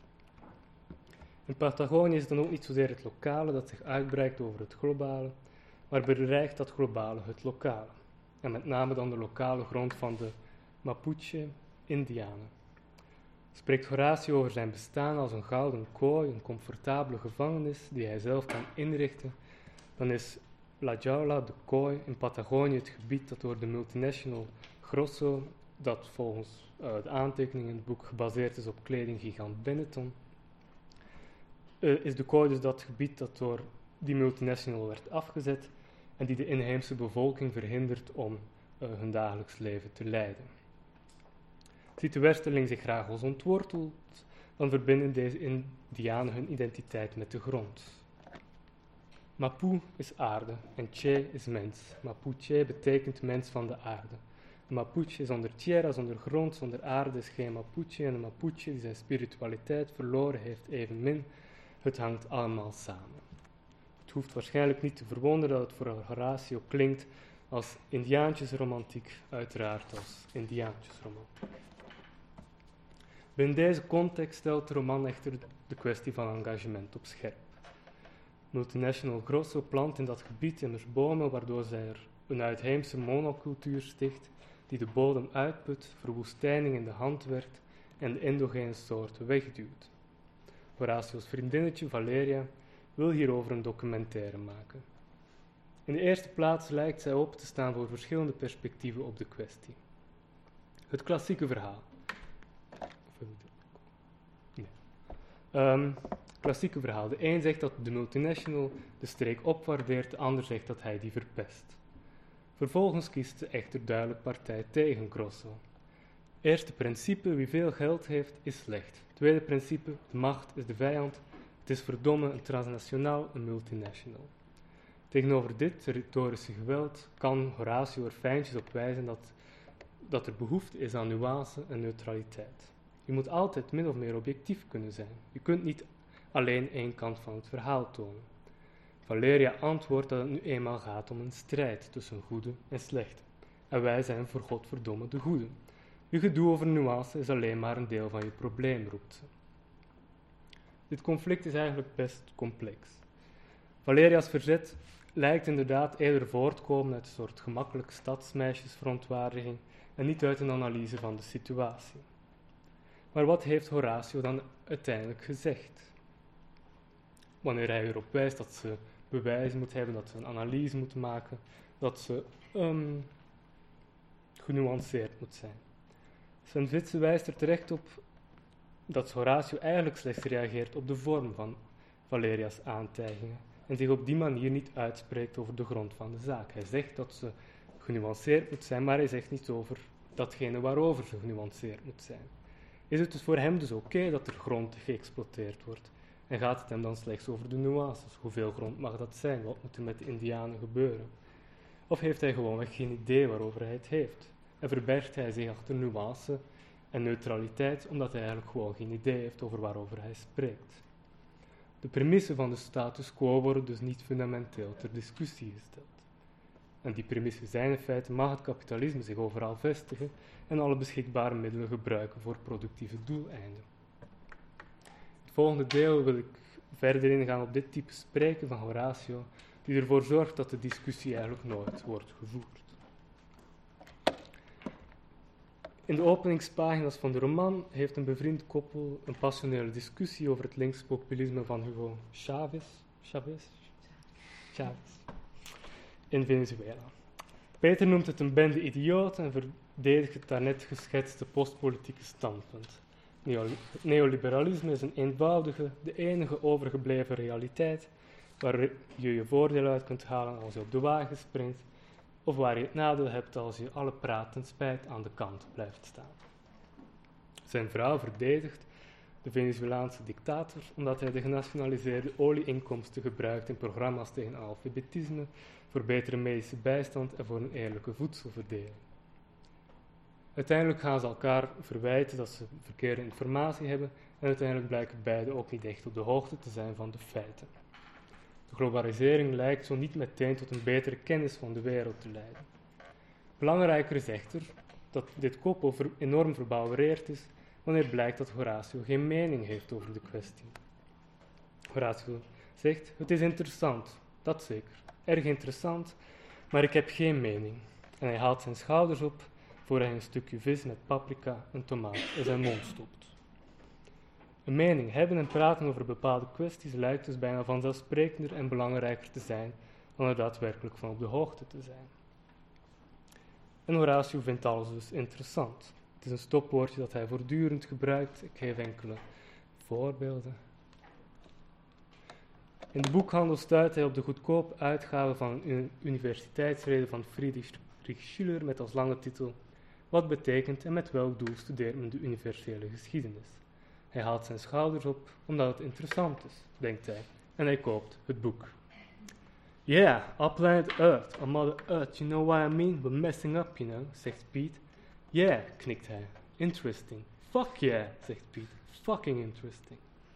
In Patagonië is het dan ook niet zozeer het lokale dat zich uitbreidt over het globale, maar bedreigt dat globale het lokale, en met name dan de lokale grond van de Mapuche-Indianen. Spreekt Horatio over zijn bestaan als een gouden kooi, een comfortabele gevangenis die hij zelf kan inrichten, dan is La Jaula, de kooi, in Patagonië het gebied dat door de multinational Grosso, dat volgens uh, de aantekeningen in het boek gebaseerd is op kledinggigant Benetton, uh, is de kooi dus dat gebied dat door die multinational werd afgezet en die de inheemse bevolking verhindert om uh, hun dagelijks leven te leiden. Ziet de westerling zich graag als ontworteld, dan verbinden deze Indianen hun identiteit met de grond. Mapu is aarde en Che is mens. Mapuche betekent mens van de aarde. Een Mapuche zonder tierra, zonder grond, zonder aarde is geen Mapuche. En een Mapuche die zijn spiritualiteit verloren heeft evenmin. Het hangt allemaal samen. Het hoeft waarschijnlijk niet te verwonderen dat het voor Horatio klinkt als Indiaantjesromantiek, uiteraard als Indiaantjesromantiek. Binnen deze context stelt de roman echter de kwestie van engagement op scherp. Multinational Grosso plant in dat gebied immers bomen waardoor zij er een uitheemse monocultuur sticht die de bodem uitput, verwoestijning in de hand werkt en de endogene soorten wegduwt. Horatius' vriendinnetje Valeria wil hierover een documentaire maken. In de eerste plaats lijkt zij open te staan voor verschillende perspectieven op de kwestie. Het klassieke verhaal. Nee. Um, klassieke verhaal. De een zegt dat de multinational de streek opwaardeert, de ander zegt dat hij die verpest. Vervolgens kiest ze echter duidelijk partij tegen Grosso. Eerste principe, wie veel geld heeft, is slecht. Tweede principe, de macht is de vijand. Het is verdomme een transnationaal, een multinational. Tegenover dit retorische geweld kan Horatio er fijntjes op wijzen dat, dat er behoefte is aan nuance en neutraliteit. Je moet altijd min of meer objectief kunnen zijn. Je kunt niet alleen één kant van het verhaal tonen. Valeria antwoordt dat het nu eenmaal gaat om een strijd tussen goede en slechte. En wij zijn voor godverdomme de goede. Je gedoe over nuance is alleen maar een deel van je probleem, roept ze. Dit conflict is eigenlijk best complex. Valeria's verzet lijkt inderdaad eerder voortkomen uit een soort gemakkelijke stadsmeisjesverontwaardiging en niet uit een analyse van de situatie. Maar wat heeft Horatio dan uiteindelijk gezegd? Wanneer hij erop wijst dat ze bewijs moet hebben, dat ze een analyse moet maken, dat ze um, genuanceerd moet zijn. Sven Vitse wijst er terecht op dat Horatio eigenlijk slechts reageert op de vorm van Valeria's aantijgingen en zich op die manier niet uitspreekt over de grond van de zaak. Hij zegt dat ze genuanceerd moet zijn, maar hij zegt niet over datgene waarover ze genuanceerd moet zijn. Is het dus voor hem dus oké okay dat er grond geëxploiteerd wordt? En gaat het hem dan slechts over de nuances? Hoeveel grond mag dat zijn? Wat moet er met de Indianen gebeuren? Of heeft hij gewoonweg geen idee waarover hij het heeft? En verbergt hij zich achter nuance en neutraliteit omdat hij eigenlijk gewoon geen idee heeft over waarover hij spreekt? De premissen van de status quo worden dus niet fundamenteel ter discussie gesteld. En die premissen zijn in feite: mag het kapitalisme zich overal vestigen en alle beschikbare middelen gebruiken voor productieve doeleinden. In het volgende deel wil ik verder ingaan op dit type spreken van Horatio, die ervoor zorgt dat de discussie eigenlijk nooit wordt gevoerd. In de openingspagina's van de roman heeft een bevriend koppel een passionele discussie over het linkspopulisme van Hugo Chavez, Chavez? Chavez in Venezuela. Peter noemt het een bende idioten en verdedigt het daarnet geschetste postpolitieke standpunt. Het neoliberalisme is een eenvoudige, de enige overgebleven realiteit waar je je voordeel uit kunt halen als je op de wagen springt, of waar je het nadeel hebt als je alle praat en spijt aan de kant blijft staan. Zijn vrouw verdedigt de Venezolaanse dictator omdat hij de genationaliseerde olieinkomsten gebruikt in programma's tegen analfabetisme, voor betere medische bijstand en voor een eerlijke voedselverdeling. Uiteindelijk gaan ze elkaar verwijten dat ze verkeerde informatie hebben en uiteindelijk blijken beiden ook niet echt op de hoogte te zijn van de feiten. De globalisering lijkt zo niet meteen tot een betere kennis van de wereld te leiden. Belangrijker is echter dat dit koppel ver- enorm verbouwereerd is wanneer blijkt dat Horatio geen mening heeft over de kwestie. Horatio zegt: het is interessant, dat zeker, erg interessant, maar ik heb geen mening. En hij haalt zijn schouders op voor hij een stukje vis met paprika en tomaat in zijn mond stopt. Een mening hebben en praten over bepaalde kwesties lijkt dus bijna vanzelfsprekender en belangrijker te zijn dan er daadwerkelijk van op de hoogte te zijn. En Horatio vindt alles dus interessant. Het is een stopwoordje dat hij voortdurend gebruikt. Ik geef enkele voorbeelden. In de boekhandel stuit hij op de goedkope uitgave van een universiteitsrede van Friedrich Schiller met als lange titel: wat betekent en met welk doel studeert men de universele geschiedenis? Hij haalt zijn schouders op omdat het interessant is, denkt hij, en hij koopt het boek. Yeah, our planet Earth, our mother Earth, you know what I mean? We're messing up, you know, zegt Pete. Yeah, knikt hij. Interesting. Fuck yeah, zegt Pete. Fucking interesting.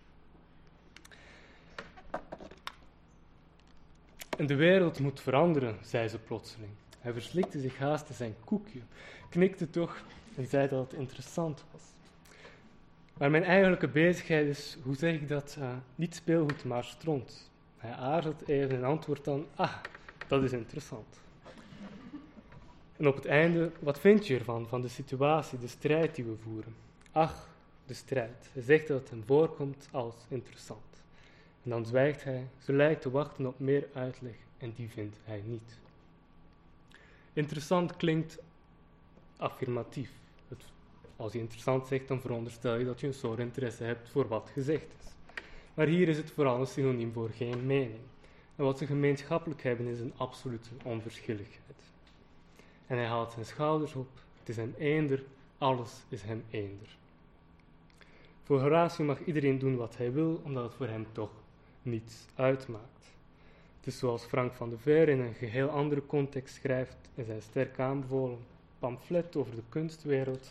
En de wereld moet veranderen, zei ze plotseling. Hij verslikte zich haast in zijn koekje, knikte toch en zei dat het interessant was. Maar mijn eigenlijke bezigheid is, hoe zeg ik dat, uh, niet speelgoed, maar stront. Hij aarzelt even en antwoordt dan: ah, dat is interessant. En op het einde: wat vind je ervan, van de situatie, de strijd die we voeren? Ach, de strijd. Hij zegt dat het hem voorkomt als interessant. En dan zwijgt hij, ze lijkt te wachten op meer uitleg en die vindt hij niet. Interessant klinkt affirmatief. Het, als je interessant zegt, dan veronderstel je dat je een soort interesse hebt voor wat gezegd is. Maar hier is het vooral een synoniem voor geen mening. En wat ze gemeenschappelijk hebben is een absolute onverschilligheid. En hij haalt zijn schouders op, het is hem eender, alles is hem eender. Voor Horatio mag iedereen doen wat hij wil, omdat het voor hem toch niets uitmaakt. Het is zoals Frank van de Veer in een geheel andere context schrijft in zijn sterk aanbevolen pamflet over de kunstwereld.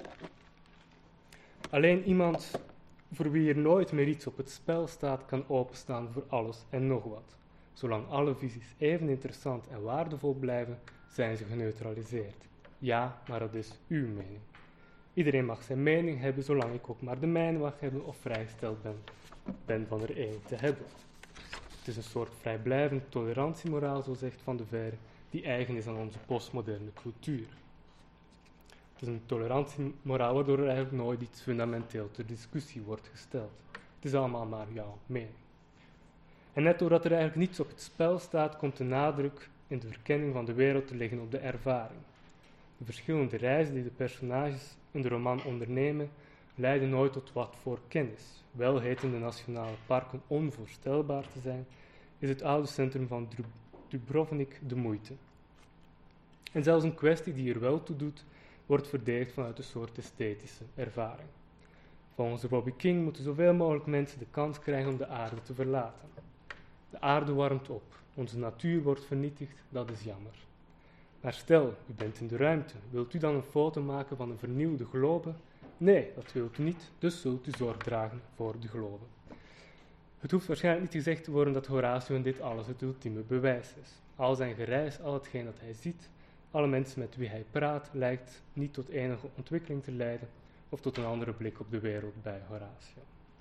Alleen iemand voor wie er nooit meer iets op het spel staat, kan openstaan voor alles en nog wat. Zolang alle visies even interessant en waardevol blijven, zijn ze geneutraliseerd. Ja, maar dat is uw mening. Iedereen mag zijn mening hebben, zolang ik ook maar de mijne mag hebben of vrijgesteld ben, ben van er één te hebben. Het is een soort vrijblijvend tolerantiemoraal, zo zegt Van de Veer, die eigen is aan onze postmoderne cultuur. Het is een tolerantiemoraal waardoor er eigenlijk nooit iets fundamenteel ter discussie wordt gesteld. Het is allemaal maar jouw mening. En net doordat er eigenlijk niets op het spel staat, komt de nadruk in de verkenning van de wereld te liggen op de ervaring. De verschillende reizen die de personages in de roman ondernemen, leiden nooit tot wat voor kennis. Wel heten de nationale parken onvoorstelbaar te zijn, is het oude centrum van Dubrovnik de moeite. En zelfs een kwestie die er wel toe doet, wordt verdedigd vanuit een soort esthetische ervaring. Volgens Robbie King moeten zoveel mogelijk mensen de kans krijgen om de aarde te verlaten. De aarde warmt op, onze natuur wordt vernietigd, dat is jammer. Maar stel, u bent in de ruimte, wilt u dan een foto maken van een vernieuwde globe? Nee, dat wilt u niet, dus zult u zorg dragen voor de globe. Het hoeft waarschijnlijk niet gezegd te worden dat Horatio in dit alles het ultieme bewijs is. Al zijn gereis, al hetgeen dat hij ziet, alle mensen met wie hij praat, lijkt niet tot enige ontwikkeling te leiden of tot een andere blik op de wereld bij Horatio.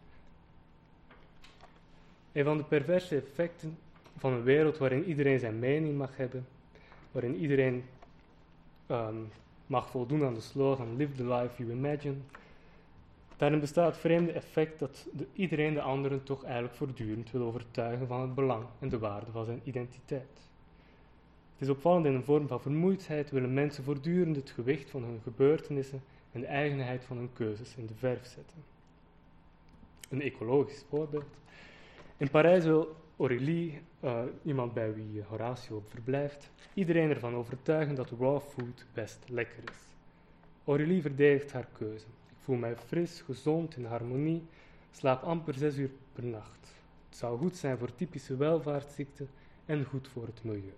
Een van de perverse effecten van een wereld waarin iedereen zijn mening mag hebben, waarin iedereen um, mag voldoen aan de slogan Live the life you imagine, daarin bestaat het vreemde effect dat de, iedereen de anderen toch eigenlijk voortdurend wil overtuigen van het belang en de waarde van zijn identiteit. Het is opvallend in een vorm van vermoeidheid willen mensen voortdurend het gewicht van hun gebeurtenissen en de eigenheid van hun keuzes in de verf zetten. Een ecologisch voorbeeld. In Parijs wil Aurélie, uh, iemand bij wie Horatio verblijft, iedereen ervan overtuigen dat raw food best lekker is. Aurélie verdedigt haar keuze. Ik voel mij fris, gezond, in harmonie, slaap amper zes uur per nacht. Het zou goed zijn voor typische welvaartsziekten en goed voor het milieu.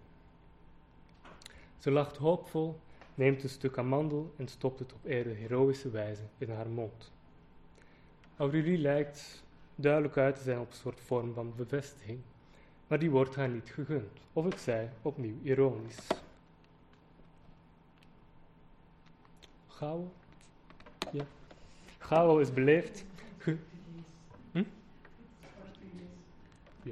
Ze lacht hoopvol, neemt een stuk amandel en stopt het op eerder heroïsche wijze in haar mond. Aurélie lijkt duidelijk uit te zijn op een soort vorm van bevestiging, maar die wordt haar niet gegund, of het zij opnieuw ironisch. Gauw? Ja. Gauw is beleefd. Ge- hm? Ja.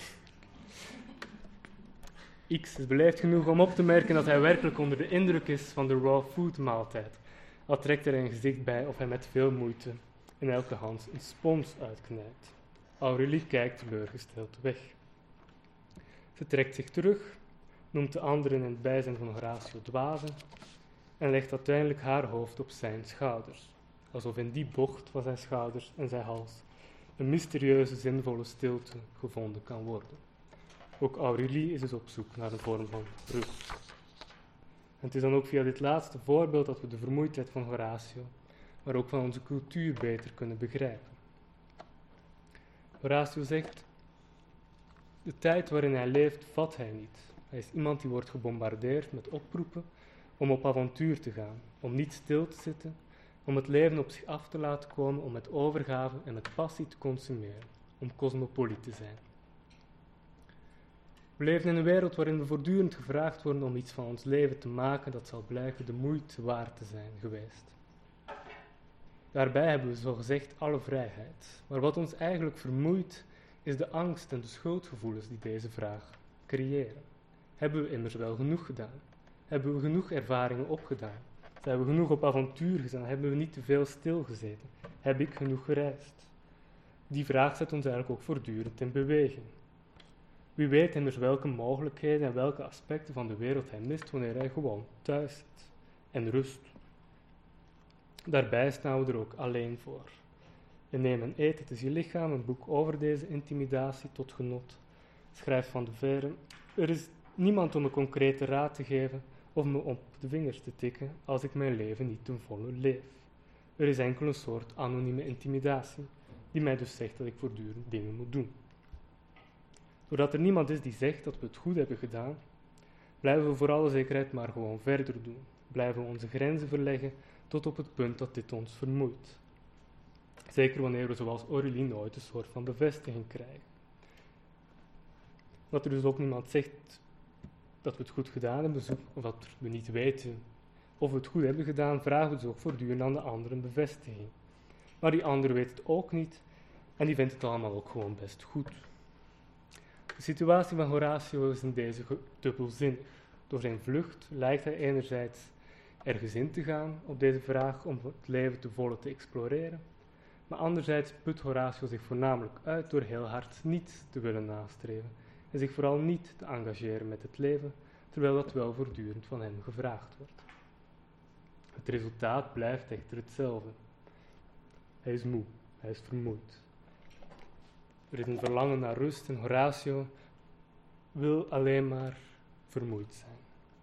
X is beleefd genoeg om op te merken dat hij werkelijk onder de indruk is van de raw food maaltijd. Al trekt er een gezicht bij of hij met veel moeite in elke hand een spons uitknijpt. Aurélie kijkt teleurgesteld weg. Ze trekt zich terug, noemt de anderen in het bijzijn van Horatio dwazen en legt uiteindelijk haar hoofd op zijn schouders, alsof in die bocht van zijn schouders en zijn hals een mysterieuze, zinvolle stilte gevonden kan worden. Ook Aurélie is dus op zoek naar een vorm van rust. En het is dan ook via dit laatste voorbeeld dat we de vermoeidheid van Horatio, maar ook van onze cultuur beter kunnen begrijpen. Horatio zegt, de tijd waarin hij leeft vat hij niet. Hij is iemand die wordt gebombardeerd met oproepen om op avontuur te gaan, om niet stil te zitten, om het leven op zich af te laten komen, om met overgave en met passie te consumeren, om cosmopoliet te zijn. We leven in een wereld waarin we voortdurend gevraagd worden om iets van ons leven te maken dat zal blijken de moeite waard te zijn geweest. Daarbij hebben we zogezegd alle vrijheid. Maar wat ons eigenlijk vermoeit, is de angst en de schuldgevoelens die deze vraag creëren. Hebben we immers wel genoeg gedaan? Hebben we genoeg ervaringen opgedaan? Zijn we genoeg op avontuur gegaan? Hebben we niet te veel stilgezeten? Heb ik genoeg gereisd? Die vraag zet ons eigenlijk ook voortdurend in beweging. Wie weet immers welke mogelijkheden en welke aspecten van de wereld hij mist wanneer hij gewoon thuis zit en rust. Daarbij staan we er ook alleen voor. In Neem en Eet, het is je lichaam, een boek over deze intimidatie tot genot, schrijft Van de Veire, er is niemand om me concrete raad te geven of me op de vingers te tikken als ik mijn leven niet ten volle leef. Er is enkel een soort anonieme intimidatie, die mij dus zegt dat ik voortdurend dingen moet doen. Doordat er niemand is die zegt dat we het goed hebben gedaan, blijven we voor alle zekerheid maar gewoon verder doen. Blijven we onze grenzen verleggen tot op het punt dat dit ons vermoeit. Zeker wanneer we zoals Aurélie nooit een soort van bevestiging krijgen. Dat er dus ook niemand zegt dat we het goed gedaan hebben, of dat we niet weten of we het goed hebben gedaan, vragen we dus ook voortdurend aan de ander een bevestiging. Maar die ander weet het ook niet en die vindt het allemaal ook gewoon best goed. De situatie van Horatio is in deze dubbelzinnig. Door zijn vlucht lijkt hij enerzijds ergens in te gaan op deze vraag om het leven te volle te exploreren, maar anderzijds put Horatio zich voornamelijk uit door heel hard niets te willen nastreven en zich vooral niet te engageren met het leven, terwijl dat wel voortdurend van hem gevraagd wordt. Het resultaat blijft echter hetzelfde. Hij is moe, hij is vermoeid. Er is een verlangen naar rust en Horatio wil alleen maar vermoeid zijn.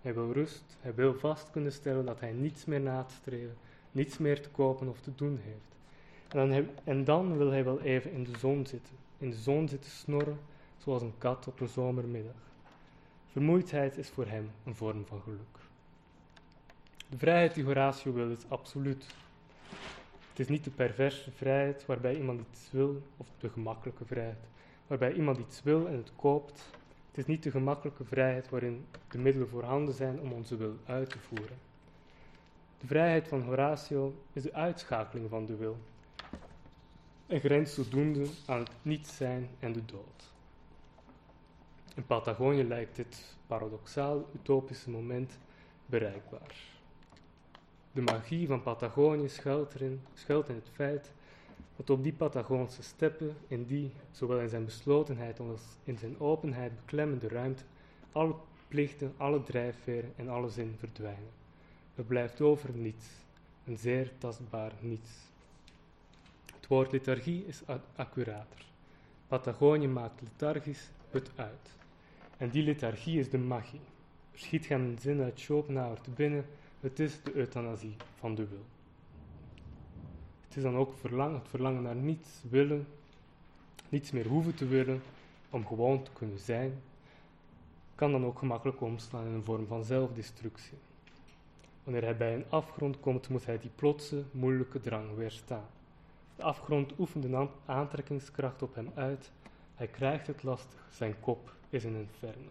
Hij wil rust, hij wil vast kunnen stellen dat hij niets meer na te streven, niets meer te kopen of te doen heeft. En dan, hij, en dan wil hij wel even in de zon zitten, in de zon zitten snorren, zoals een kat op een zomermiddag. Vermoeidheid is voor hem een vorm van geluk. De vrijheid die Horatio wil is absoluut. Het is niet de perverse vrijheid waarbij iemand iets wil, of de gemakkelijke vrijheid, waarbij iemand iets wil en het koopt. Het is niet de gemakkelijke vrijheid waarin de middelen voorhanden zijn om onze wil uit te voeren. De vrijheid van Horatio is de uitschakeling van de wil en grenst zodoende aan het niet zijn en de dood. In Patagonië lijkt dit paradoxaal utopische moment bereikbaar. De magie van Patagonië schuilt, erin, schuilt in het feit dat op die Patagonische steppen, in die, zowel in zijn beslotenheid als in zijn openheid beklemmende ruimte, alle plichten, alle drijfveren en alle zin verdwijnen. Er blijft over niets, een zeer tastbaar niets. Het woord lethargie is accurater. Patagonië maakt lethargisch het uit. En die lethargie is de magie. Er schiet hem een zin uit Schopenhauer te binnen, het is de euthanasie van de wil. Het is dan ook verlangen, het verlangen naar niets willen, niets meer hoeven te willen, om gewoon te kunnen zijn, kan dan ook gemakkelijk omslaan in een vorm van zelfdestructie. Wanneer hij bij een afgrond komt, moet hij die plotse, moeilijke drang weerstaan. De afgrond oefent een aantrekkingskracht op hem uit, hij krijgt het lastig, zijn kop is een inferno.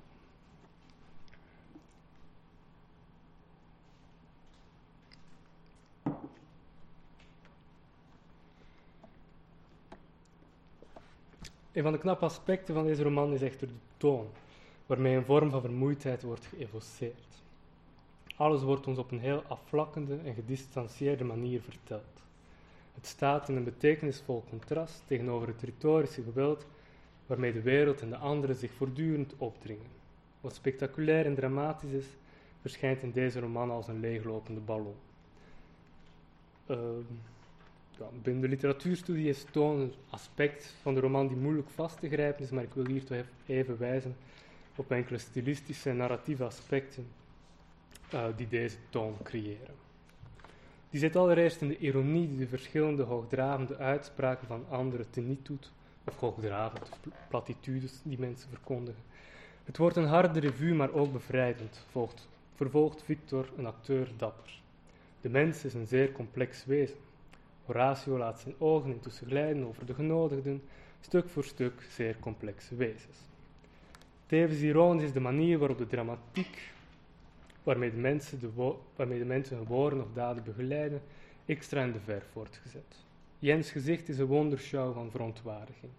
Een van de knappe aspecten van deze roman is echter de toon, waarmee een vorm van vermoeidheid wordt geëvoceerd. Alles wordt ons op een heel afvlakkende en gedistanceerde manier verteld. Het staat in een betekenisvol contrast tegenover het retorische geweld waarmee de wereld en de anderen zich voortdurend opdringen. Wat spectaculair en dramatisch is, verschijnt in deze roman als een leeglopende ballon. Uh, ja, binnen de literatuurstudie is toon een aspect van de roman die moeilijk vast te grijpen is, maar ik wil hier toch even wijzen op enkele stilistische en narratieve aspecten uh, die deze toon creëren. Die zit allereerst in de ironie die de verschillende hoogdravende uitspraken van anderen teniet doet, of hoogdravend, of platitudes die mensen verkondigen. Het wordt een harde revue, maar ook bevrijdend, volgt, vervolgt Victor, een acteur, dapper. De mens is een zeer complex wezen. Horatio laat zijn ogen intussen glijden over de genodigden, stuk voor stuk zeer complexe wezens. Tevens ironisch is de manier waarop de dramatiek, waarmee de mensen, de wo- waarmee de mensen hun woorden of daden begeleiden, extra in de verf wordt gezet. Jens' gezicht is een wondershow van verontwaardiging.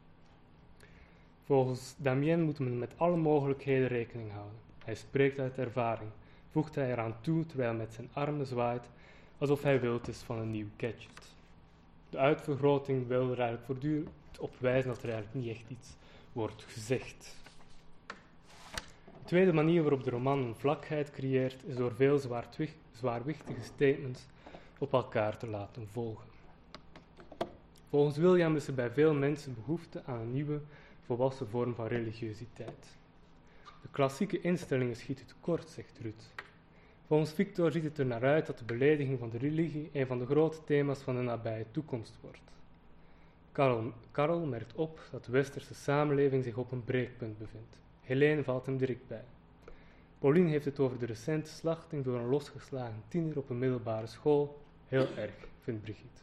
Volgens Damien moet men met alle mogelijkheden rekening houden. Hij spreekt uit ervaring, voegt hij eraan toe terwijl hij met zijn armen zwaait, alsof hij wild is van een nieuw gadget. De uitvergroting wil er eigenlijk voortdurend op wijzen dat er eigenlijk niet echt iets wordt gezegd. De tweede manier waarop de roman een vlakheid creëert, is door veel zwaarwichtige statements op elkaar te laten volgen. Volgens William is er bij veel mensen behoefte aan een nieuwe, volwassen vorm van religiositeit. De klassieke instellingen schieten tekort, zegt Ruth. Volgens Victor ziet het er naar uit dat de belediging van de religie een van de grote thema's van de nabije toekomst wordt. Karl, Karl merkt op dat de westerse samenleving zich op een breekpunt bevindt. Helene valt hem direct bij. Pauline heeft het over de recente slachting door een losgeslagen tiener op een middelbare school. Heel erg, vindt Brigitte.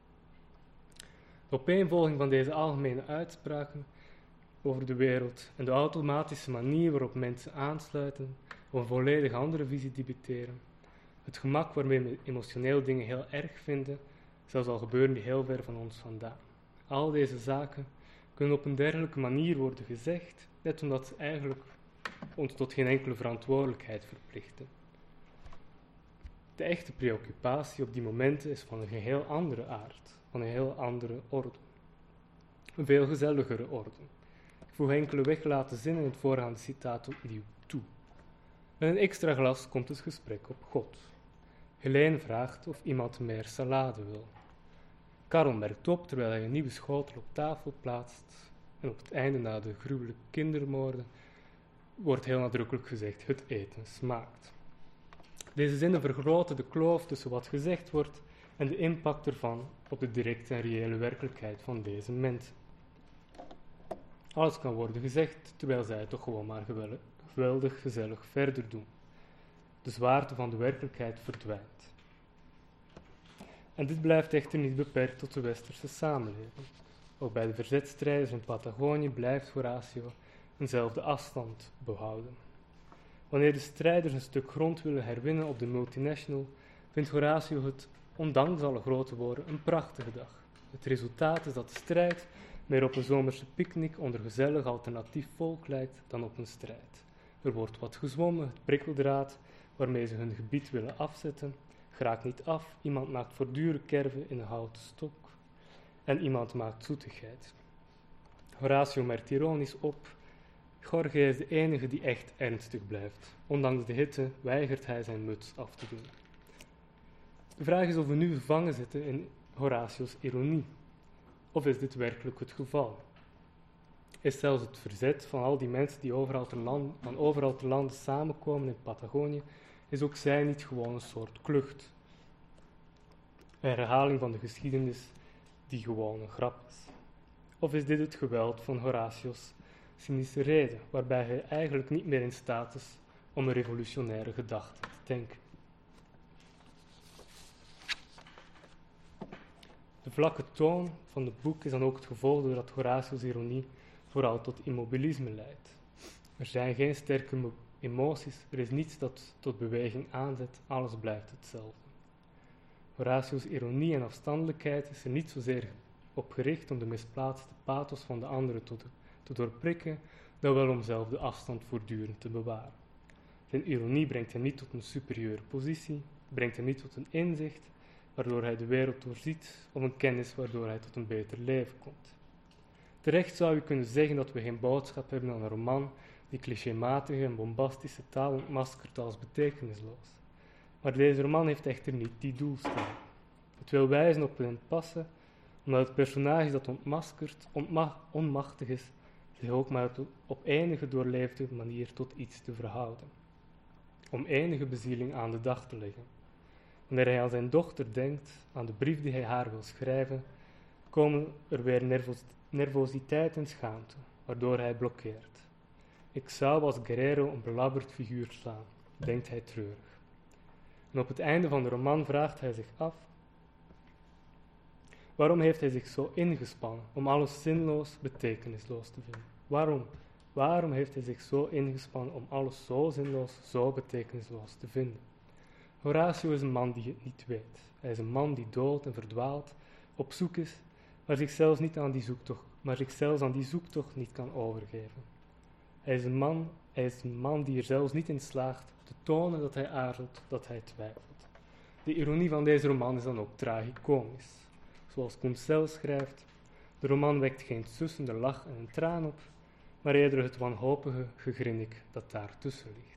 De opeenvolging van deze algemene uitspraken over de wereld en de automatische manier waarop mensen aansluiten of een volledig andere visie debiteren, het gemak waarmee we emotioneel dingen heel erg vinden, zelfs al gebeuren die heel ver van ons vandaan. Al deze zaken kunnen op een dergelijke manier worden gezegd, net omdat ze eigenlijk ons tot geen enkele verantwoordelijkheid verplichten. De echte preoccupatie op die momenten is van een geheel andere aard, van een heel andere orde. Een veel gezelligere orde. Ik voeg enkele weggelaten zinnen in het voorgaande citaat opnieuw toe. Met een extra glas komt het gesprek op God. Helene vraagt of iemand meer salade wil. Karel merkt op terwijl hij een nieuwe schotel op tafel plaatst en op het einde na de gruwelijke kindermoorden wordt heel nadrukkelijk gezegd, het eten smaakt. Deze zinnen vergroten de kloof tussen wat gezegd wordt en de impact ervan op de directe en reële werkelijkheid van deze mensen. Alles kan worden gezegd, terwijl zij het toch gewoon maar geweldig gezellig verder doen. De zwaarte van de werkelijkheid verdwijnt. En dit blijft echter niet beperkt tot de westerse samenleving. Ook bij de verzetstrijders in Patagonië blijft Horatio eenzelfde afstand behouden. Wanneer de strijders een stuk grond willen herwinnen op de multinational, vindt Horatio het, ondanks alle grote woorden, een prachtige dag. Het resultaat is dat de strijd meer op een zomerse picknick onder gezellig alternatief volk lijkt dan op een strijd. Er wordt wat gezwommen, het prikkeldraad waarmee ze hun gebied willen afzetten, geraakt niet af, iemand maakt voortdurend kerven in een houten stok en iemand maakt zoetigheid. Horatio merkt ironisch op, Jorge is de enige die echt ernstig blijft. Ondanks de hitte weigert hij zijn muts af te doen. De vraag is of we nu gevangen zitten in Horatio's ironie. Of is dit werkelijk het geval? Is zelfs het verzet van al die mensen die overal te land, van overal te landen samenkomen in Patagonië, is ook zij niet gewoon een soort klucht? Een herhaling van de geschiedenis die gewoon een grap is? Of is dit het geweld van Horatio's cynische reden, waarbij hij eigenlijk niet meer in staat is om een revolutionaire gedachte te denken? De vlakke toon van het boek is dan ook het gevolg doordat Horatio's ironie vooral tot immobilisme leidt. Er zijn geen sterke emoties, er is niets dat tot beweging aanzet, alles blijft hetzelfde. Horatio's ironie en afstandelijkheid is er niet zozeer op gericht om de misplaatste pathos van de anderen te, te doorprikken, dan wel om zelf de afstand voortdurend te bewaren. Zijn ironie brengt hem niet tot een superieure positie, brengt hem niet tot een inzicht, waardoor hij de wereld doorziet, of een kennis waardoor hij tot een beter leven komt. Terecht zou je kunnen zeggen dat we geen boodschap hebben aan een roman die clichématige en bombastische taal ontmaskert als betekenisloos. Maar deze roman heeft echter niet die doelstelling. Het wil wijzen op een impasse, omdat het personage dat ontmaskert, ontma- onmachtig is, zich ook maar op enige doorleefde manier tot iets te verhouden. Om enige bezieling aan de dag te leggen. Wanneer hij aan zijn dochter denkt, aan de brief die hij haar wil schrijven, komen er weer nervos- nervositeit en schaamte, waardoor hij blokkeert. Ik zou als Guerrero een belabberd figuur slaan, denkt hij treurig. En op het einde van de roman vraagt hij zich af, waarom heeft hij zich zo ingespannen om alles zinloos, betekenisloos te vinden? Waarom? Waarom heeft hij zich zo ingespannen om alles zo zinloos, zo betekenisloos te vinden? Horatio is een man die het niet weet. Hij is een man die doolt en verdwaalt, op zoek is, maar zich zelfs, niet aan die zoektocht, maar zich zelfs aan die zoektocht niet kan overgeven. Hij is, een man, hij is een man die er zelfs niet in slaagt te tonen dat hij aarzelt, dat hij twijfelt. De ironie van deze roman is dan ook tragicomisch. Zoals Kuncel schrijft, de roman wekt geen sussende lach en een traan op, maar eerder het wanhopige gegrinnik dat daartussen ligt.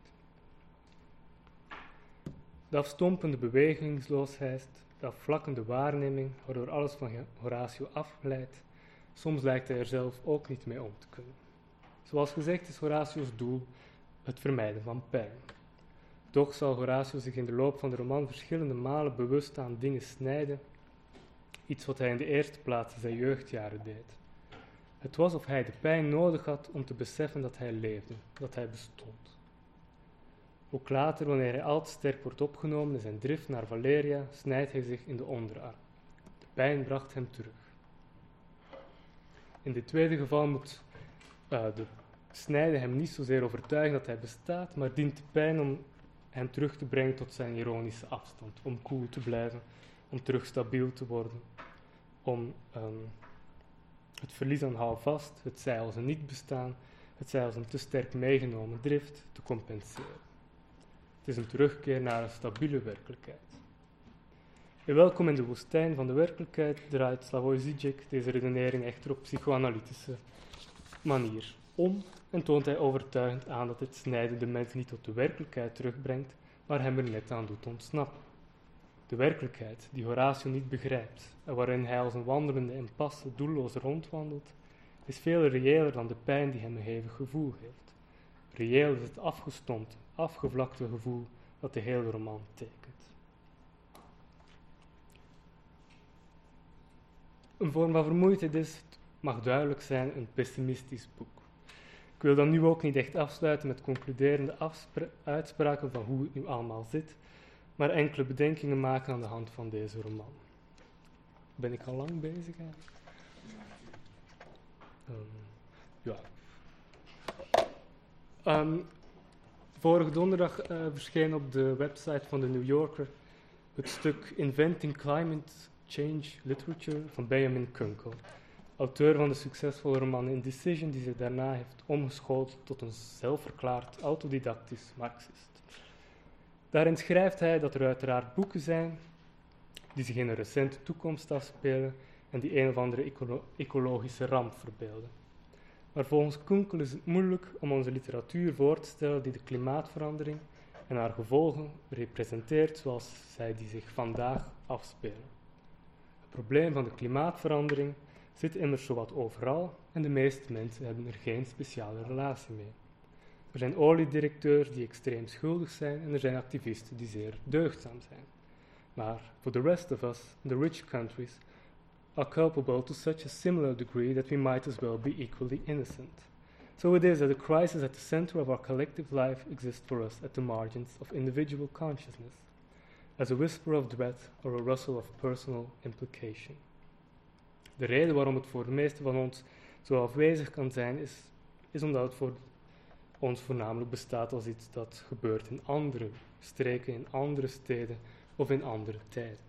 De afstompende bewegingsloosheid, de afvlakkende waarneming, waardoor alles van Horatio afglijdt, soms lijkt hij er zelf ook niet mee om te kunnen. Zoals gezegd is Horatio's doel het vermijden van pijn. Toch zal Horatio zich in de loop van de roman verschillende malen bewust aan dingen snijden, iets wat hij in de eerste plaats in zijn jeugdjaren deed. Het was of hij de pijn nodig had om te beseffen dat hij leefde, dat hij bestond. Ook later, wanneer hij al te sterk wordt opgenomen in zijn drift naar Valeria, snijdt hij zich in de onderarm. De pijn bracht hem terug. In dit tweede geval moet uh, de snijden hem niet zozeer overtuigen dat hij bestaat, maar dient de pijn om hem terug te brengen tot zijn ironische afstand, om koel te blijven, om terug stabiel te worden, om um, het verlies aan houvast, het zij als een niet-bestaan, het zij als een te sterk meegenomen drift, te compenseren. Het is een terugkeer naar een stabiele werkelijkheid. In Welkom in de woestijn van de werkelijkheid draait Slavoj Žižek deze redenering echter op psychoanalytische manier om en toont hij overtuigend aan dat het snijden de mens niet tot de werkelijkheid terugbrengt, maar hem er net aan doet ontsnappen. De werkelijkheid die Horatio niet begrijpt en waarin hij als een wandelende impasse doelloos rondwandelt, is veel reëler dan de pijn die hem een hevig gevoel geeft. Reëel is het afgestompt, afgevlakte gevoel dat de hele roman tekent. Een vorm van vermoeidheid is, het mag duidelijk zijn, een pessimistisch boek. Ik wil dan nu ook niet echt afsluiten met concluderende afspra- uitspraken van hoe het nu allemaal zit, maar enkele bedenkingen maken aan de hand van deze roman. Ben ik al lang bezig eigenlijk? Um, ja. Um, vorige donderdag uh, verscheen op de website van de New Yorker het stuk Inventing Climate Change Literature van Benjamin Kunkel, auteur van de succesvolle roman Indecision, die zich daarna heeft omgeschoold tot een zelfverklaard autodidactisch marxist. Daarin schrijft hij dat er uiteraard boeken zijn die zich in een recente toekomst afspelen en die een of andere ecolo- ecologische ramp verbeelden. Maar volgens Kunkel is het moeilijk om onze literatuur voor te stellen die de klimaatverandering en haar gevolgen representeert zoals zij die zich vandaag afspelen. Het probleem van de klimaatverandering zit immers zowat overal en de meeste mensen hebben er geen speciale relatie mee. Er zijn oliedirecteurs die extreem schuldig zijn en er zijn activisten die zeer deugdzaam zijn. Maar for the rest of us, the rich countries are culpable to such a similar degree that we might as well be equally innocent. So it is that the crisis at the center of our collective life exists for us at the margins of individual consciousness, as a whisper of dread or a rustle of personal implication. De reden waarom het voor de meesten van ons zo afwezig kan zijn, is, is omdat het voor ons voornamelijk bestaat als iets dat gebeurt in andere streken, in andere steden of in andere tijden.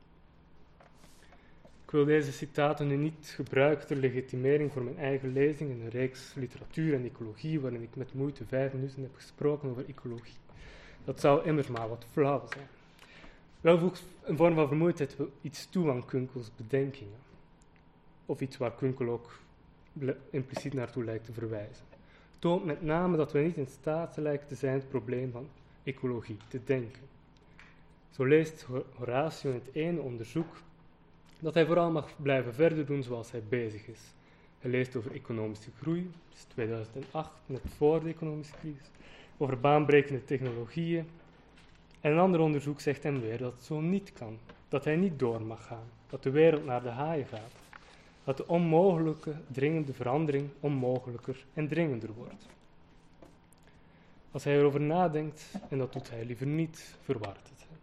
Ik wil deze citaten nu niet gebruiken ter legitimering voor mijn eigen lezing in een reeks literatuur en ecologie, waarin ik met moeite vijf minuten heb gesproken over ecologie. Dat zou immers maar wat flauw zijn. Wel voegt een vorm van vermoeidheid wel iets toe aan Kunkels bedenkingen. Of iets waar Kunkel ook impliciet naartoe lijkt te verwijzen. Toont met name dat we niet in staat lijken te zijn het probleem van ecologie te denken. Zo leest Horatio in het ene onderzoek dat hij vooral mag blijven verder doen zoals hij bezig is. Hij leest over economische groei, dat is tweeduizend acht, net voor de economische crisis, over baanbrekende technologieën. En een ander onderzoek zegt hem weer dat het zo niet kan, dat hij niet door mag gaan, dat de wereld naar de haaien gaat, dat de onmogelijke, dringende verandering onmogelijker en dringender wordt. Als hij erover nadenkt, en dat doet hij liever niet, verwart het hem.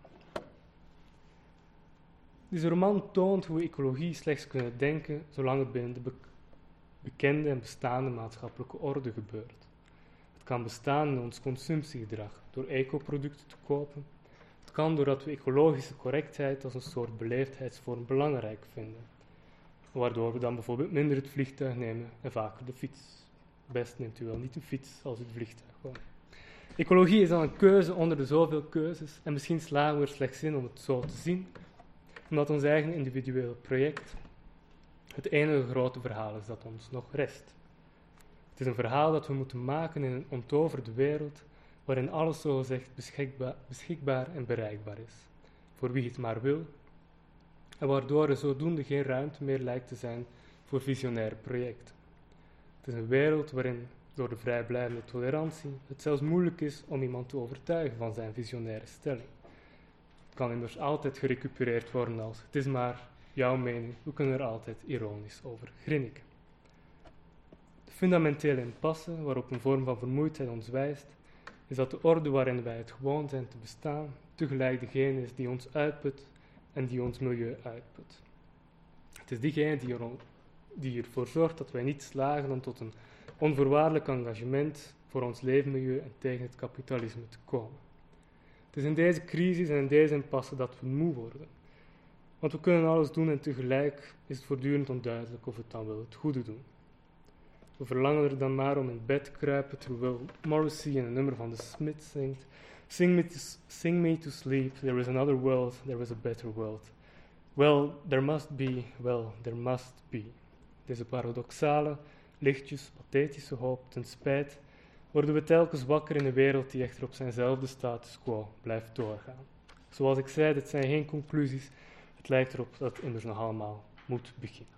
Deze roman toont hoe we ecologie slechts kunnen denken zolang het binnen de be- bekende en bestaande maatschappelijke orde gebeurt. Het kan bestaan in ons consumptiegedrag, door ecoproducten te kopen. Het kan doordat we ecologische correctheid als een soort beleefdheidsvorm belangrijk vinden. Waardoor we dan bijvoorbeeld minder het vliegtuig nemen en vaker de fiets. Best neemt u wel niet de fiets als u het vliegtuig gewoon. Ecologie is dan een keuze onder de zoveel keuzes en misschien slagen we er slechts in om het zo te zien, omdat ons eigen individuele project het enige grote verhaal is dat ons nog rest. Het is een verhaal dat we moeten maken in een onttoverde wereld waarin alles zogezegd beschikbaar, beschikbaar en bereikbaar is, voor wie het maar wil, en waardoor er zodoende geen ruimte meer lijkt te zijn voor visionaire projecten. Het is een wereld waarin, door de vrijblijvende tolerantie, het zelfs moeilijk is om iemand te overtuigen van zijn visionaire stelling. Het kan immers altijd gerecupereerd worden als het is maar jouw mening, we kunnen er altijd ironisch over grinniken. De fundamentele impasse waarop een vorm van vermoeidheid ons wijst, is dat de orde waarin wij het gewoon zijn te bestaan, tegelijk degene is die ons uitput en die ons milieu uitput. Het is diegene die, er, die ervoor zorgt dat wij niet slagen om tot een onvoorwaardelijk engagement voor ons leefmilieu en tegen het kapitalisme te komen. Het is in deze crisis en in deze impasse dat we moe worden. Want we kunnen alles doen en tegelijk is het voortdurend onduidelijk of we het dan wel het goede doen. We verlangen er dan maar om in bed te kruipen terwijl Morrissey in een nummer van de Smiths zingt: Sing me, to, sing me to sleep, there is another world, there is a better world. Well, there must be, well, there must be. Deze paradoxale, lichtjes, pathetische hoop ten spijt worden we telkens wakker in een wereld die echter op zijnzelfde status quo blijft doorgaan. Zoals ik zei, dit zijn geen conclusies, het lijkt erop dat het immers nog allemaal moet beginnen.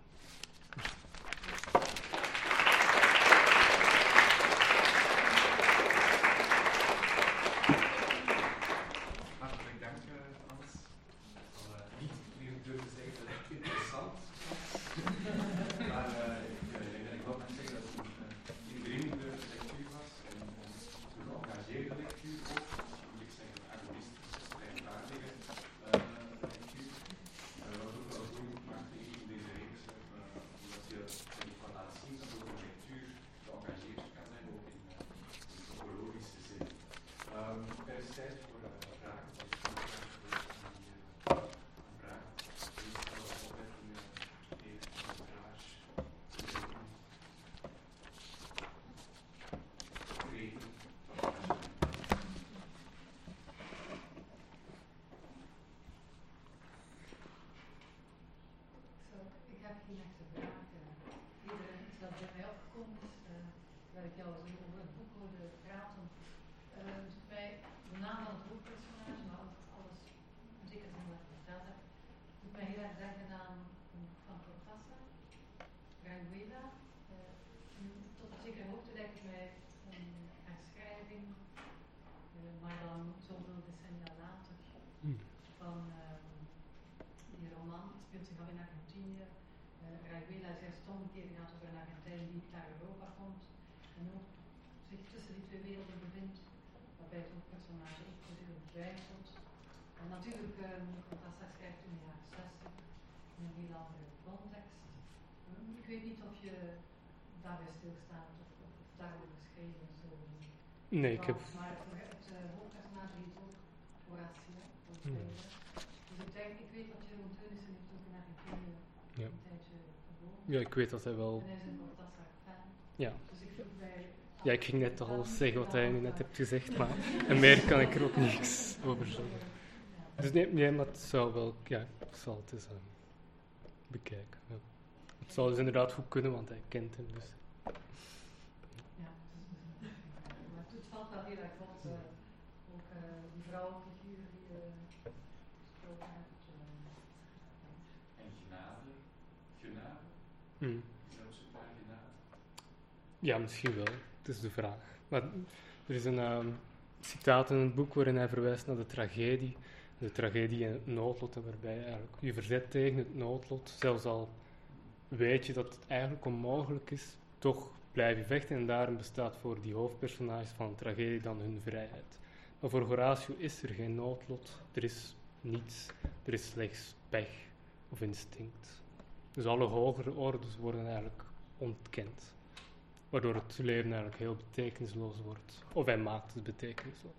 mij heel erg denken aan een boek van Cortázar, Rayuela. Uh, tot op zekere hoogte lijkt het mij een herschrijving, uh, maar dan zoveel decennia later, mm. van uh, die roman. Het speelt zich af in Argentinië. Uh, Rayuela is eerst omgekeerd, gaat over een Argentijn die naar Europa komt en ook zich tussen die twee werelden bevindt, waarbij het ook personage ook voortdurend twijfelt. En natuurlijk, um, Cortázar schrijft in de jaren zestig in een heel andere context. Um, ik weet niet of je daarbij stilstaat of, of, of daarover geschreven is. Zo. Nee, ik heb... Maar het, het uh, hoofdpersonage heet ook Horatio. Hmm. Dus ik denk, ik weet dat Jeroen Teunissen heeft ook in Argentinië ja. een tijdje gewoond. Ja, ik weet dat hij wel... En hij is een Cortázar-fan. Ja. Dus ik vroeg bij... Ja, ik ging net al zeggen wat hij nu net heeft gezegd, maar en meer kan ik er ook niks over zeggen. Dus nee, nee, maar het zou wel, ja, ik zal het eens uh, bekijken. Ja. Het zou dus inderdaad goed kunnen, want hij kent hem dus. Ja, maar het valt wel heel erg op, uh, ook uh, die vrouwenfiguur die je uh, gesproken hebt. Uh, en genade, genade, mm. is dat ook zo'n paar genade? Ja, misschien wel. Dat is de vraag. Maar er is een uh, citaat in het boek waarin hij verwijst naar de tragedie. De tragedie en het noodlot, waarbij je eigenlijk je verzet tegen het noodlot, zelfs al weet je dat het eigenlijk onmogelijk is, toch blijf je vechten en daarom bestaat voor die hoofdpersonages van de tragedie dan hun vrijheid. Maar voor Horatio is er geen noodlot, er is niets, er is slechts pech of instinct. Dus alle hogere ordes worden eigenlijk ontkend, waardoor het leven eigenlijk heel betekenisloos wordt, of hij maakt het betekenisloos.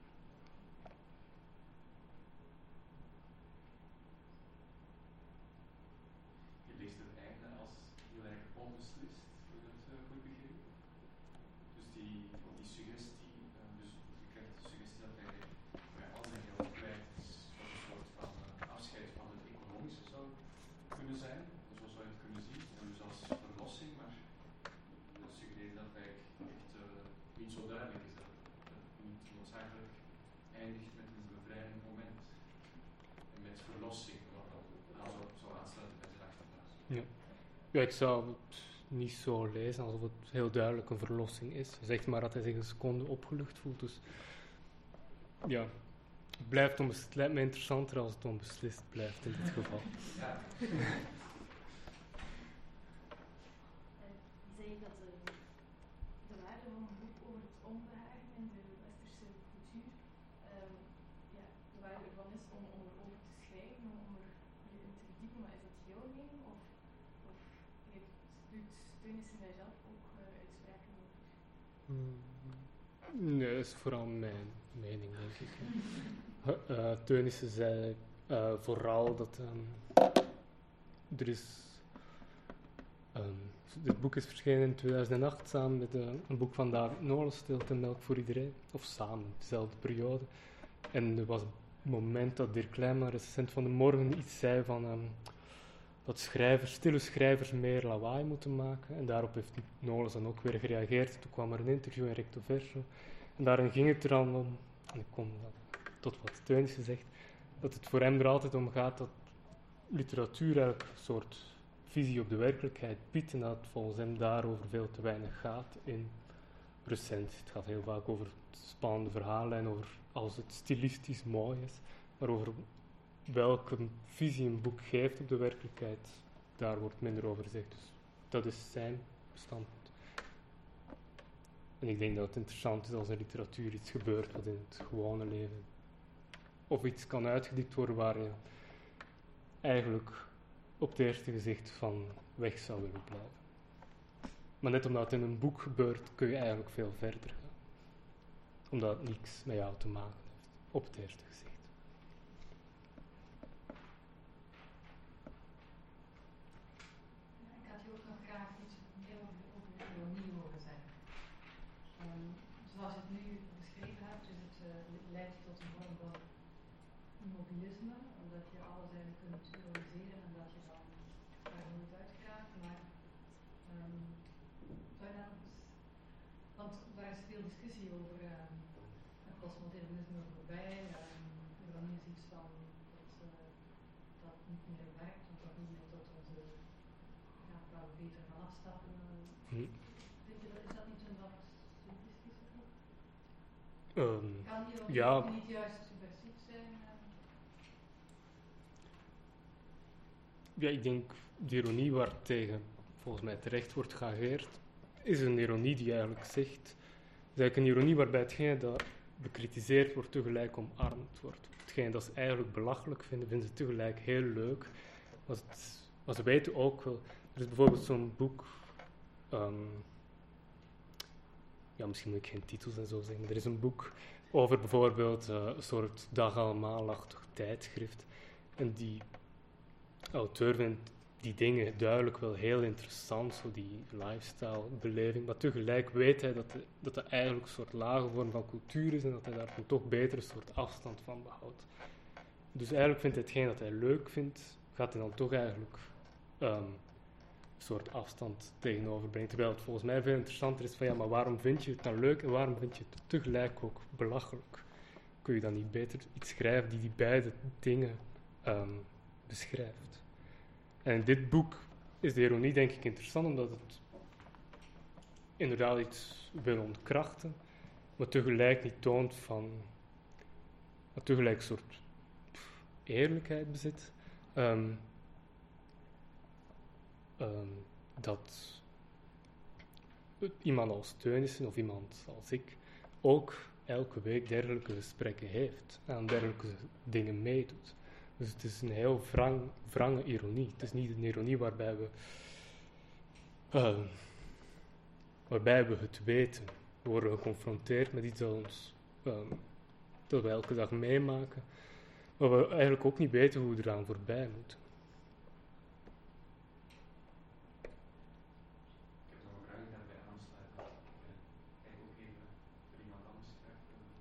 Ja. Ja, ik zou het niet zo lezen alsof het heel duidelijk een verlossing is. Hij zegt maar dat hij zich een seconde opgelucht voelt. Dus ja, het blijft onbeslist. Het lijkt me interessanter als het onbeslist blijft in dit geval. Ja. Zeg je dat de, de waarde van een boek over het onbehagen in de westerse cultuur, um, ja, de waarde ervan is om, om erover te schrijven, om, om erin te verdiepen, maar is dat jouw mening? Of, of heeft, doet Teunissen daar zelf ook uh, uitspraken over? Mm, nee, dat is vooral mijn mening, denk ik. uh, Teunissen zei uh, vooral dat um, er is... Um, dit boek is verschenen in tweeduizend acht samen met uh, een boek van David Nolens, Stilte en Melk voor Iedereen. Of samen, dezelfde periode. En er was een moment dat Dirk Kleijman, recensent van De Morgen, iets zei van um, dat schrijvers, stille schrijvers meer lawaai moeten maken. En daarop heeft Nolens dan ook weer gereageerd. Toen kwam er een interview in Recto Verso. En daarin ging het er dan om, en ik kom tot wat Teunissen zegt, dat het voor hem er altijd om gaat dat literatuur eigenlijk een soort visie op de werkelijkheid biedt en dat het volgens hem daarover veel te weinig gaat in recensies. Het gaat heel vaak over spannende verhalen en over als het stilistisch mooi is, maar over welke visie een boek geeft op de werkelijkheid, daar wordt minder over gezegd. Dus dat is zijn standpunt. En ik denk dat het interessant is als in literatuur iets gebeurt wat in het gewone leven of iets kan uitgedikt worden waar je eigenlijk op het eerste gezicht van weg zou willen blijven. Maar net omdat het in een boek gebeurt, kun je eigenlijk veel verder gaan. Omdat het niks met jou te maken heeft, op het eerste gezicht. Ik had je ook nog graag iets meer over, over ironie horen zeggen. Um, zoals je het nu beschreven hebt, is het, uh, leidt tot een vorm van immobilisme, omdat je alles eigenlijk kunt ironiseren en dat je dan daar niet uitgaat. Maar um, zou je dat, want daar is veel discussie over. Um, postmodernisme voorbij. Um, ironie is iets van dat, uh, dat niet meer werkt, of dat niet meer tot onze, ja, waar we beter van afstappen. Hm. Vind je dat, is dat niet een wat simplistische groep? Um, Kan die ja. ook niet juist subversief zijn? Uh? Ja, ik denk de ironie waar tegen volgens mij terecht wordt geageerd, is een ironie die eigenlijk zegt, is eigenlijk een ironie waarbij hetgeen dat bekritiseerd wordt tegelijk omarmd wordt. Hetgeen dat ze eigenlijk belachelijk vinden, vinden ze tegelijk heel leuk. Maar, het, maar ze weten ook wel, er is bijvoorbeeld zo'n boek, um, ja, misschien moet ik geen titels en zo zeggen, maar er is een boek over bijvoorbeeld uh, een soort dag allemaal-achtig tijdschrift. En die auteur vindt die dingen duidelijk wel heel interessant, zo die lifestyle-beleving, maar tegelijk weet hij dat, de, dat dat eigenlijk een soort lage vorm van cultuur is en dat hij daar dan toch beter een soort afstand van behoudt. Dus eigenlijk vindt hij hetgeen dat hij leuk vindt, gaat hij dan toch eigenlijk um, een soort afstand tegenover brengen. Terwijl het volgens mij veel interessanter is van ja, maar waarom vind je het dan leuk en waarom vind je het tegelijk ook belachelijk? Kun je dan niet beter iets schrijven die die beide dingen um, beschrijft? En in dit boek is de ironie denk ik interessant, omdat het inderdaad iets wil ontkrachten, maar tegelijk niet toont van, maar tegelijk een soort eerlijkheid bezit. Um, um, dat iemand als Teunissen of iemand als ik ook elke week dergelijke gesprekken heeft en aan dergelijke dingen meedoet. Dus het is een heel wrang, wrange ironie. Het is niet een ironie waarbij we, uh, waarbij we het weten. We worden geconfronteerd met iets dat, ons, um, dat we elke dag meemaken, maar we eigenlijk ook niet weten hoe we eraan voorbij moeten. Ik heb nog een vraag daarbij aansluiten. Kijk ook even voor iemand anders graag.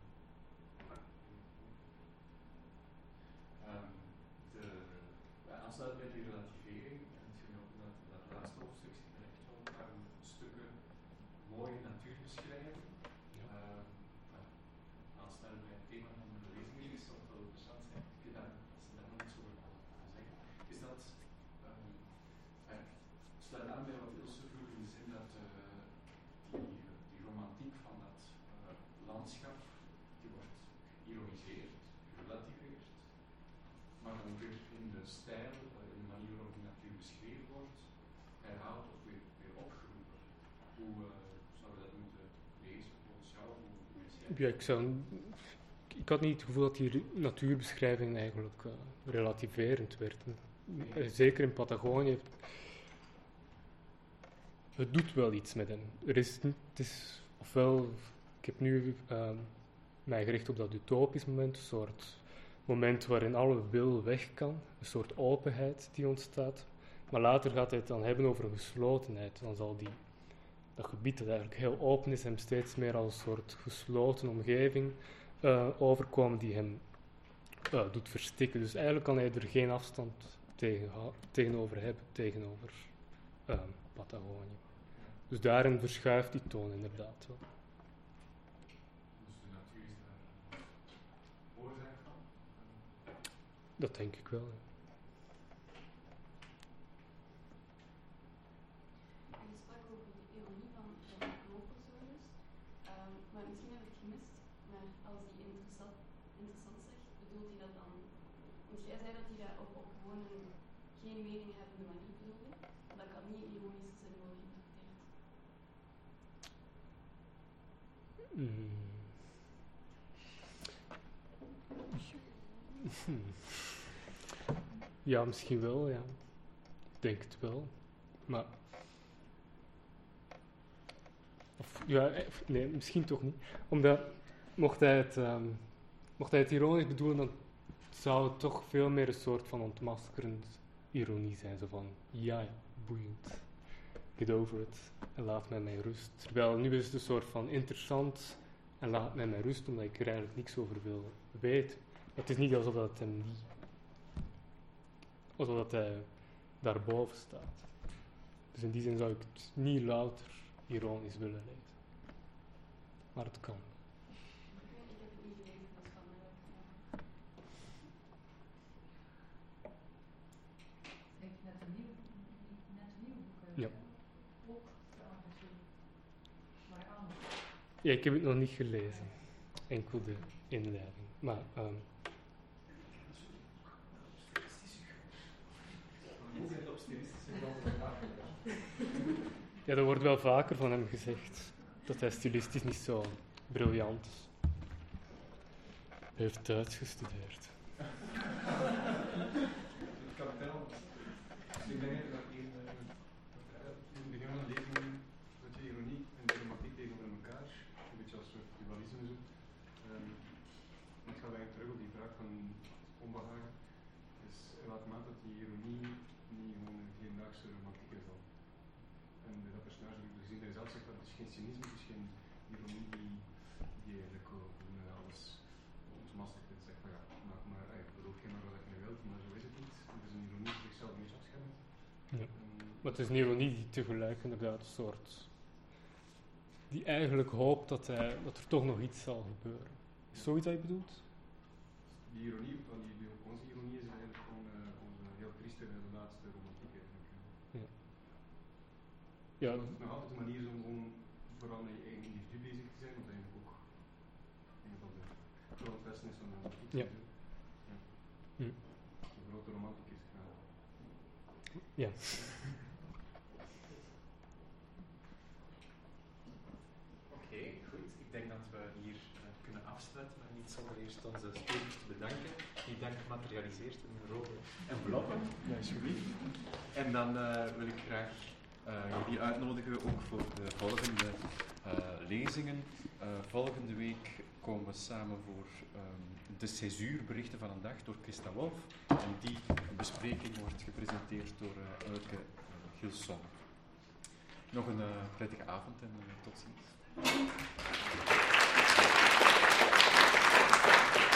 Um, de, bij aansluiten bij die relativering, en het ging ook dat, dat laatste hoofdstuk zit er echt wel een paar stukken mooie natuurbeschrijving. Ja. Uh, uh, aansluiten bij het thema van de lezing is dat wel interessant zijn. Ik daar, als ze daar nog iets over kan zeggen, is dat um, uh, sluit aan bij wat Ilse vroeg in de zin dat uh, die, die romantiek van dat uh, landschap, die wordt geïroniseerd, gerelativeerd, maar dan weer in de stijl, uh, in de manier waarop die natuur beschreven wordt, herhaald of weer, weer opgeroepen. Hoe uh, zouden we dat moeten lezen volgens jou? Hoe, hoe is jij? Ja, ik, zou, ik had niet het gevoel dat die natuurbeschrijving eigenlijk uh, relativerend werd. Nee. Zeker in Patagonië heeft het doet wel iets met hem. Er is, het is, ofwel, ik heb nu uh, mij gericht op dat utopisch moment, een soort moment waarin alle wil weg kan, een soort openheid die ontstaat. Maar later gaat hij het dan hebben over een geslotenheid. Dan zal die, dat gebied dat eigenlijk heel open is, hem steeds meer als een soort gesloten omgeving uh, overkomen die hem uh, doet verstikken. Dus eigenlijk kan hij er geen afstand tegen, tegenover hebben, tegenover uh, Patagonië. Dus daarin verschuift die toon inderdaad wel. Dus de natuur is daar een oorzaak van? Dat denk ik wel, ja. Je sprak over de ironie van de hoofdpersoon, um, maar misschien heb ik het gemist, maar als hij interessant, interessant zegt, bedoelt hij dat dan, want jij zei dat hij dat op, op gewoon een geen mening hebbende manier bedoelde, maar dat kan niet in ironische zin worden geïnterpreteerd. Mm. Hmm. Ja, misschien wel, ja. Ik denk het wel. Maar... Of, ja, nee, misschien toch niet. Omdat, mocht hij het, um, mocht hij het ironisch bedoelen, dan zou het toch veel meer een soort van ontmaskerend ironie zijn. Zo van, ja, ja, boeiend. Get over it. En laat mij mijn rust. Terwijl nu is het een soort van interessant en laat mij mijn rust, omdat ik er eigenlijk niks over wil weten. Het is niet alsof dat hem niet... Alsof dat hij daarboven staat. Dus in die zin zou ik het niet louter ironisch willen lezen. Maar het kan. Ik heb het niet gelezen, dus van uh, Ja, ik heb het nog niet gelezen. Enkel de inleiding. Maar, um, ja, er wordt wel vaker van hem gezegd dat hij stilistisch niet zo briljant is. Hij heeft Duits gestudeerd. Het kan wel. Ik denk dat in het begin van het leven dat je ironie en dramatiek tegenover elkaar, een beetje als soort dualisme zo. Um, het gaat eigenlijk terug op die vraag van onbehagen. Dus in welke mate dat die ironie niet gewoon een hedendaagse romantiek is dan. En bij dat personage heb ik gezien dat hij zelf zegt dat het is geen cynisme, het is geen ironie die, die eigenlijk uh, alles ontmastert en zegt van ja, maak maar, uh, beloof je maar wat je wilt, maar zo is het niet. Het is een ironie die zichzelf niet afschermt. Ja. Maar het is een ironie die tegelijk inderdaad een soort... die eigenlijk hoopt dat, hij, dat er toch nog iets zal gebeuren. Is zoiets dat je bedoelt? Die ironie, van die, die onze ironie is eigenlijk gewoon uh, onze heel trieste en laatste romantiek eigenlijk. Ja. Ja. Het is nog altijd een manier om gewoon vooral met je eigen individu bezig te zijn, wat eigenlijk ook een van de grondvesten is van de romantiek. Ja. Ja. Hm. De grote romanticus. Ja. Ja. Oké, okay, goed. Ik denk dat we hier uh, kunnen afsluiten, maar niet zonder eerst onze sprekers te bedanken. Die dank materialiseert in rode enveloppen. Ja, alsjeblieft. En dan uh, wil ik graag uh, jullie uitnodigen ook voor de volgende uh, lezingen. Uh, volgende week komen we samen voor um, de Césuurberichten van een dag door Christa Wolf. En die bespreking wordt gepresenteerd door uh, Elke uh, Gilson. Nog een uh, prettige avond en uh, tot ziens.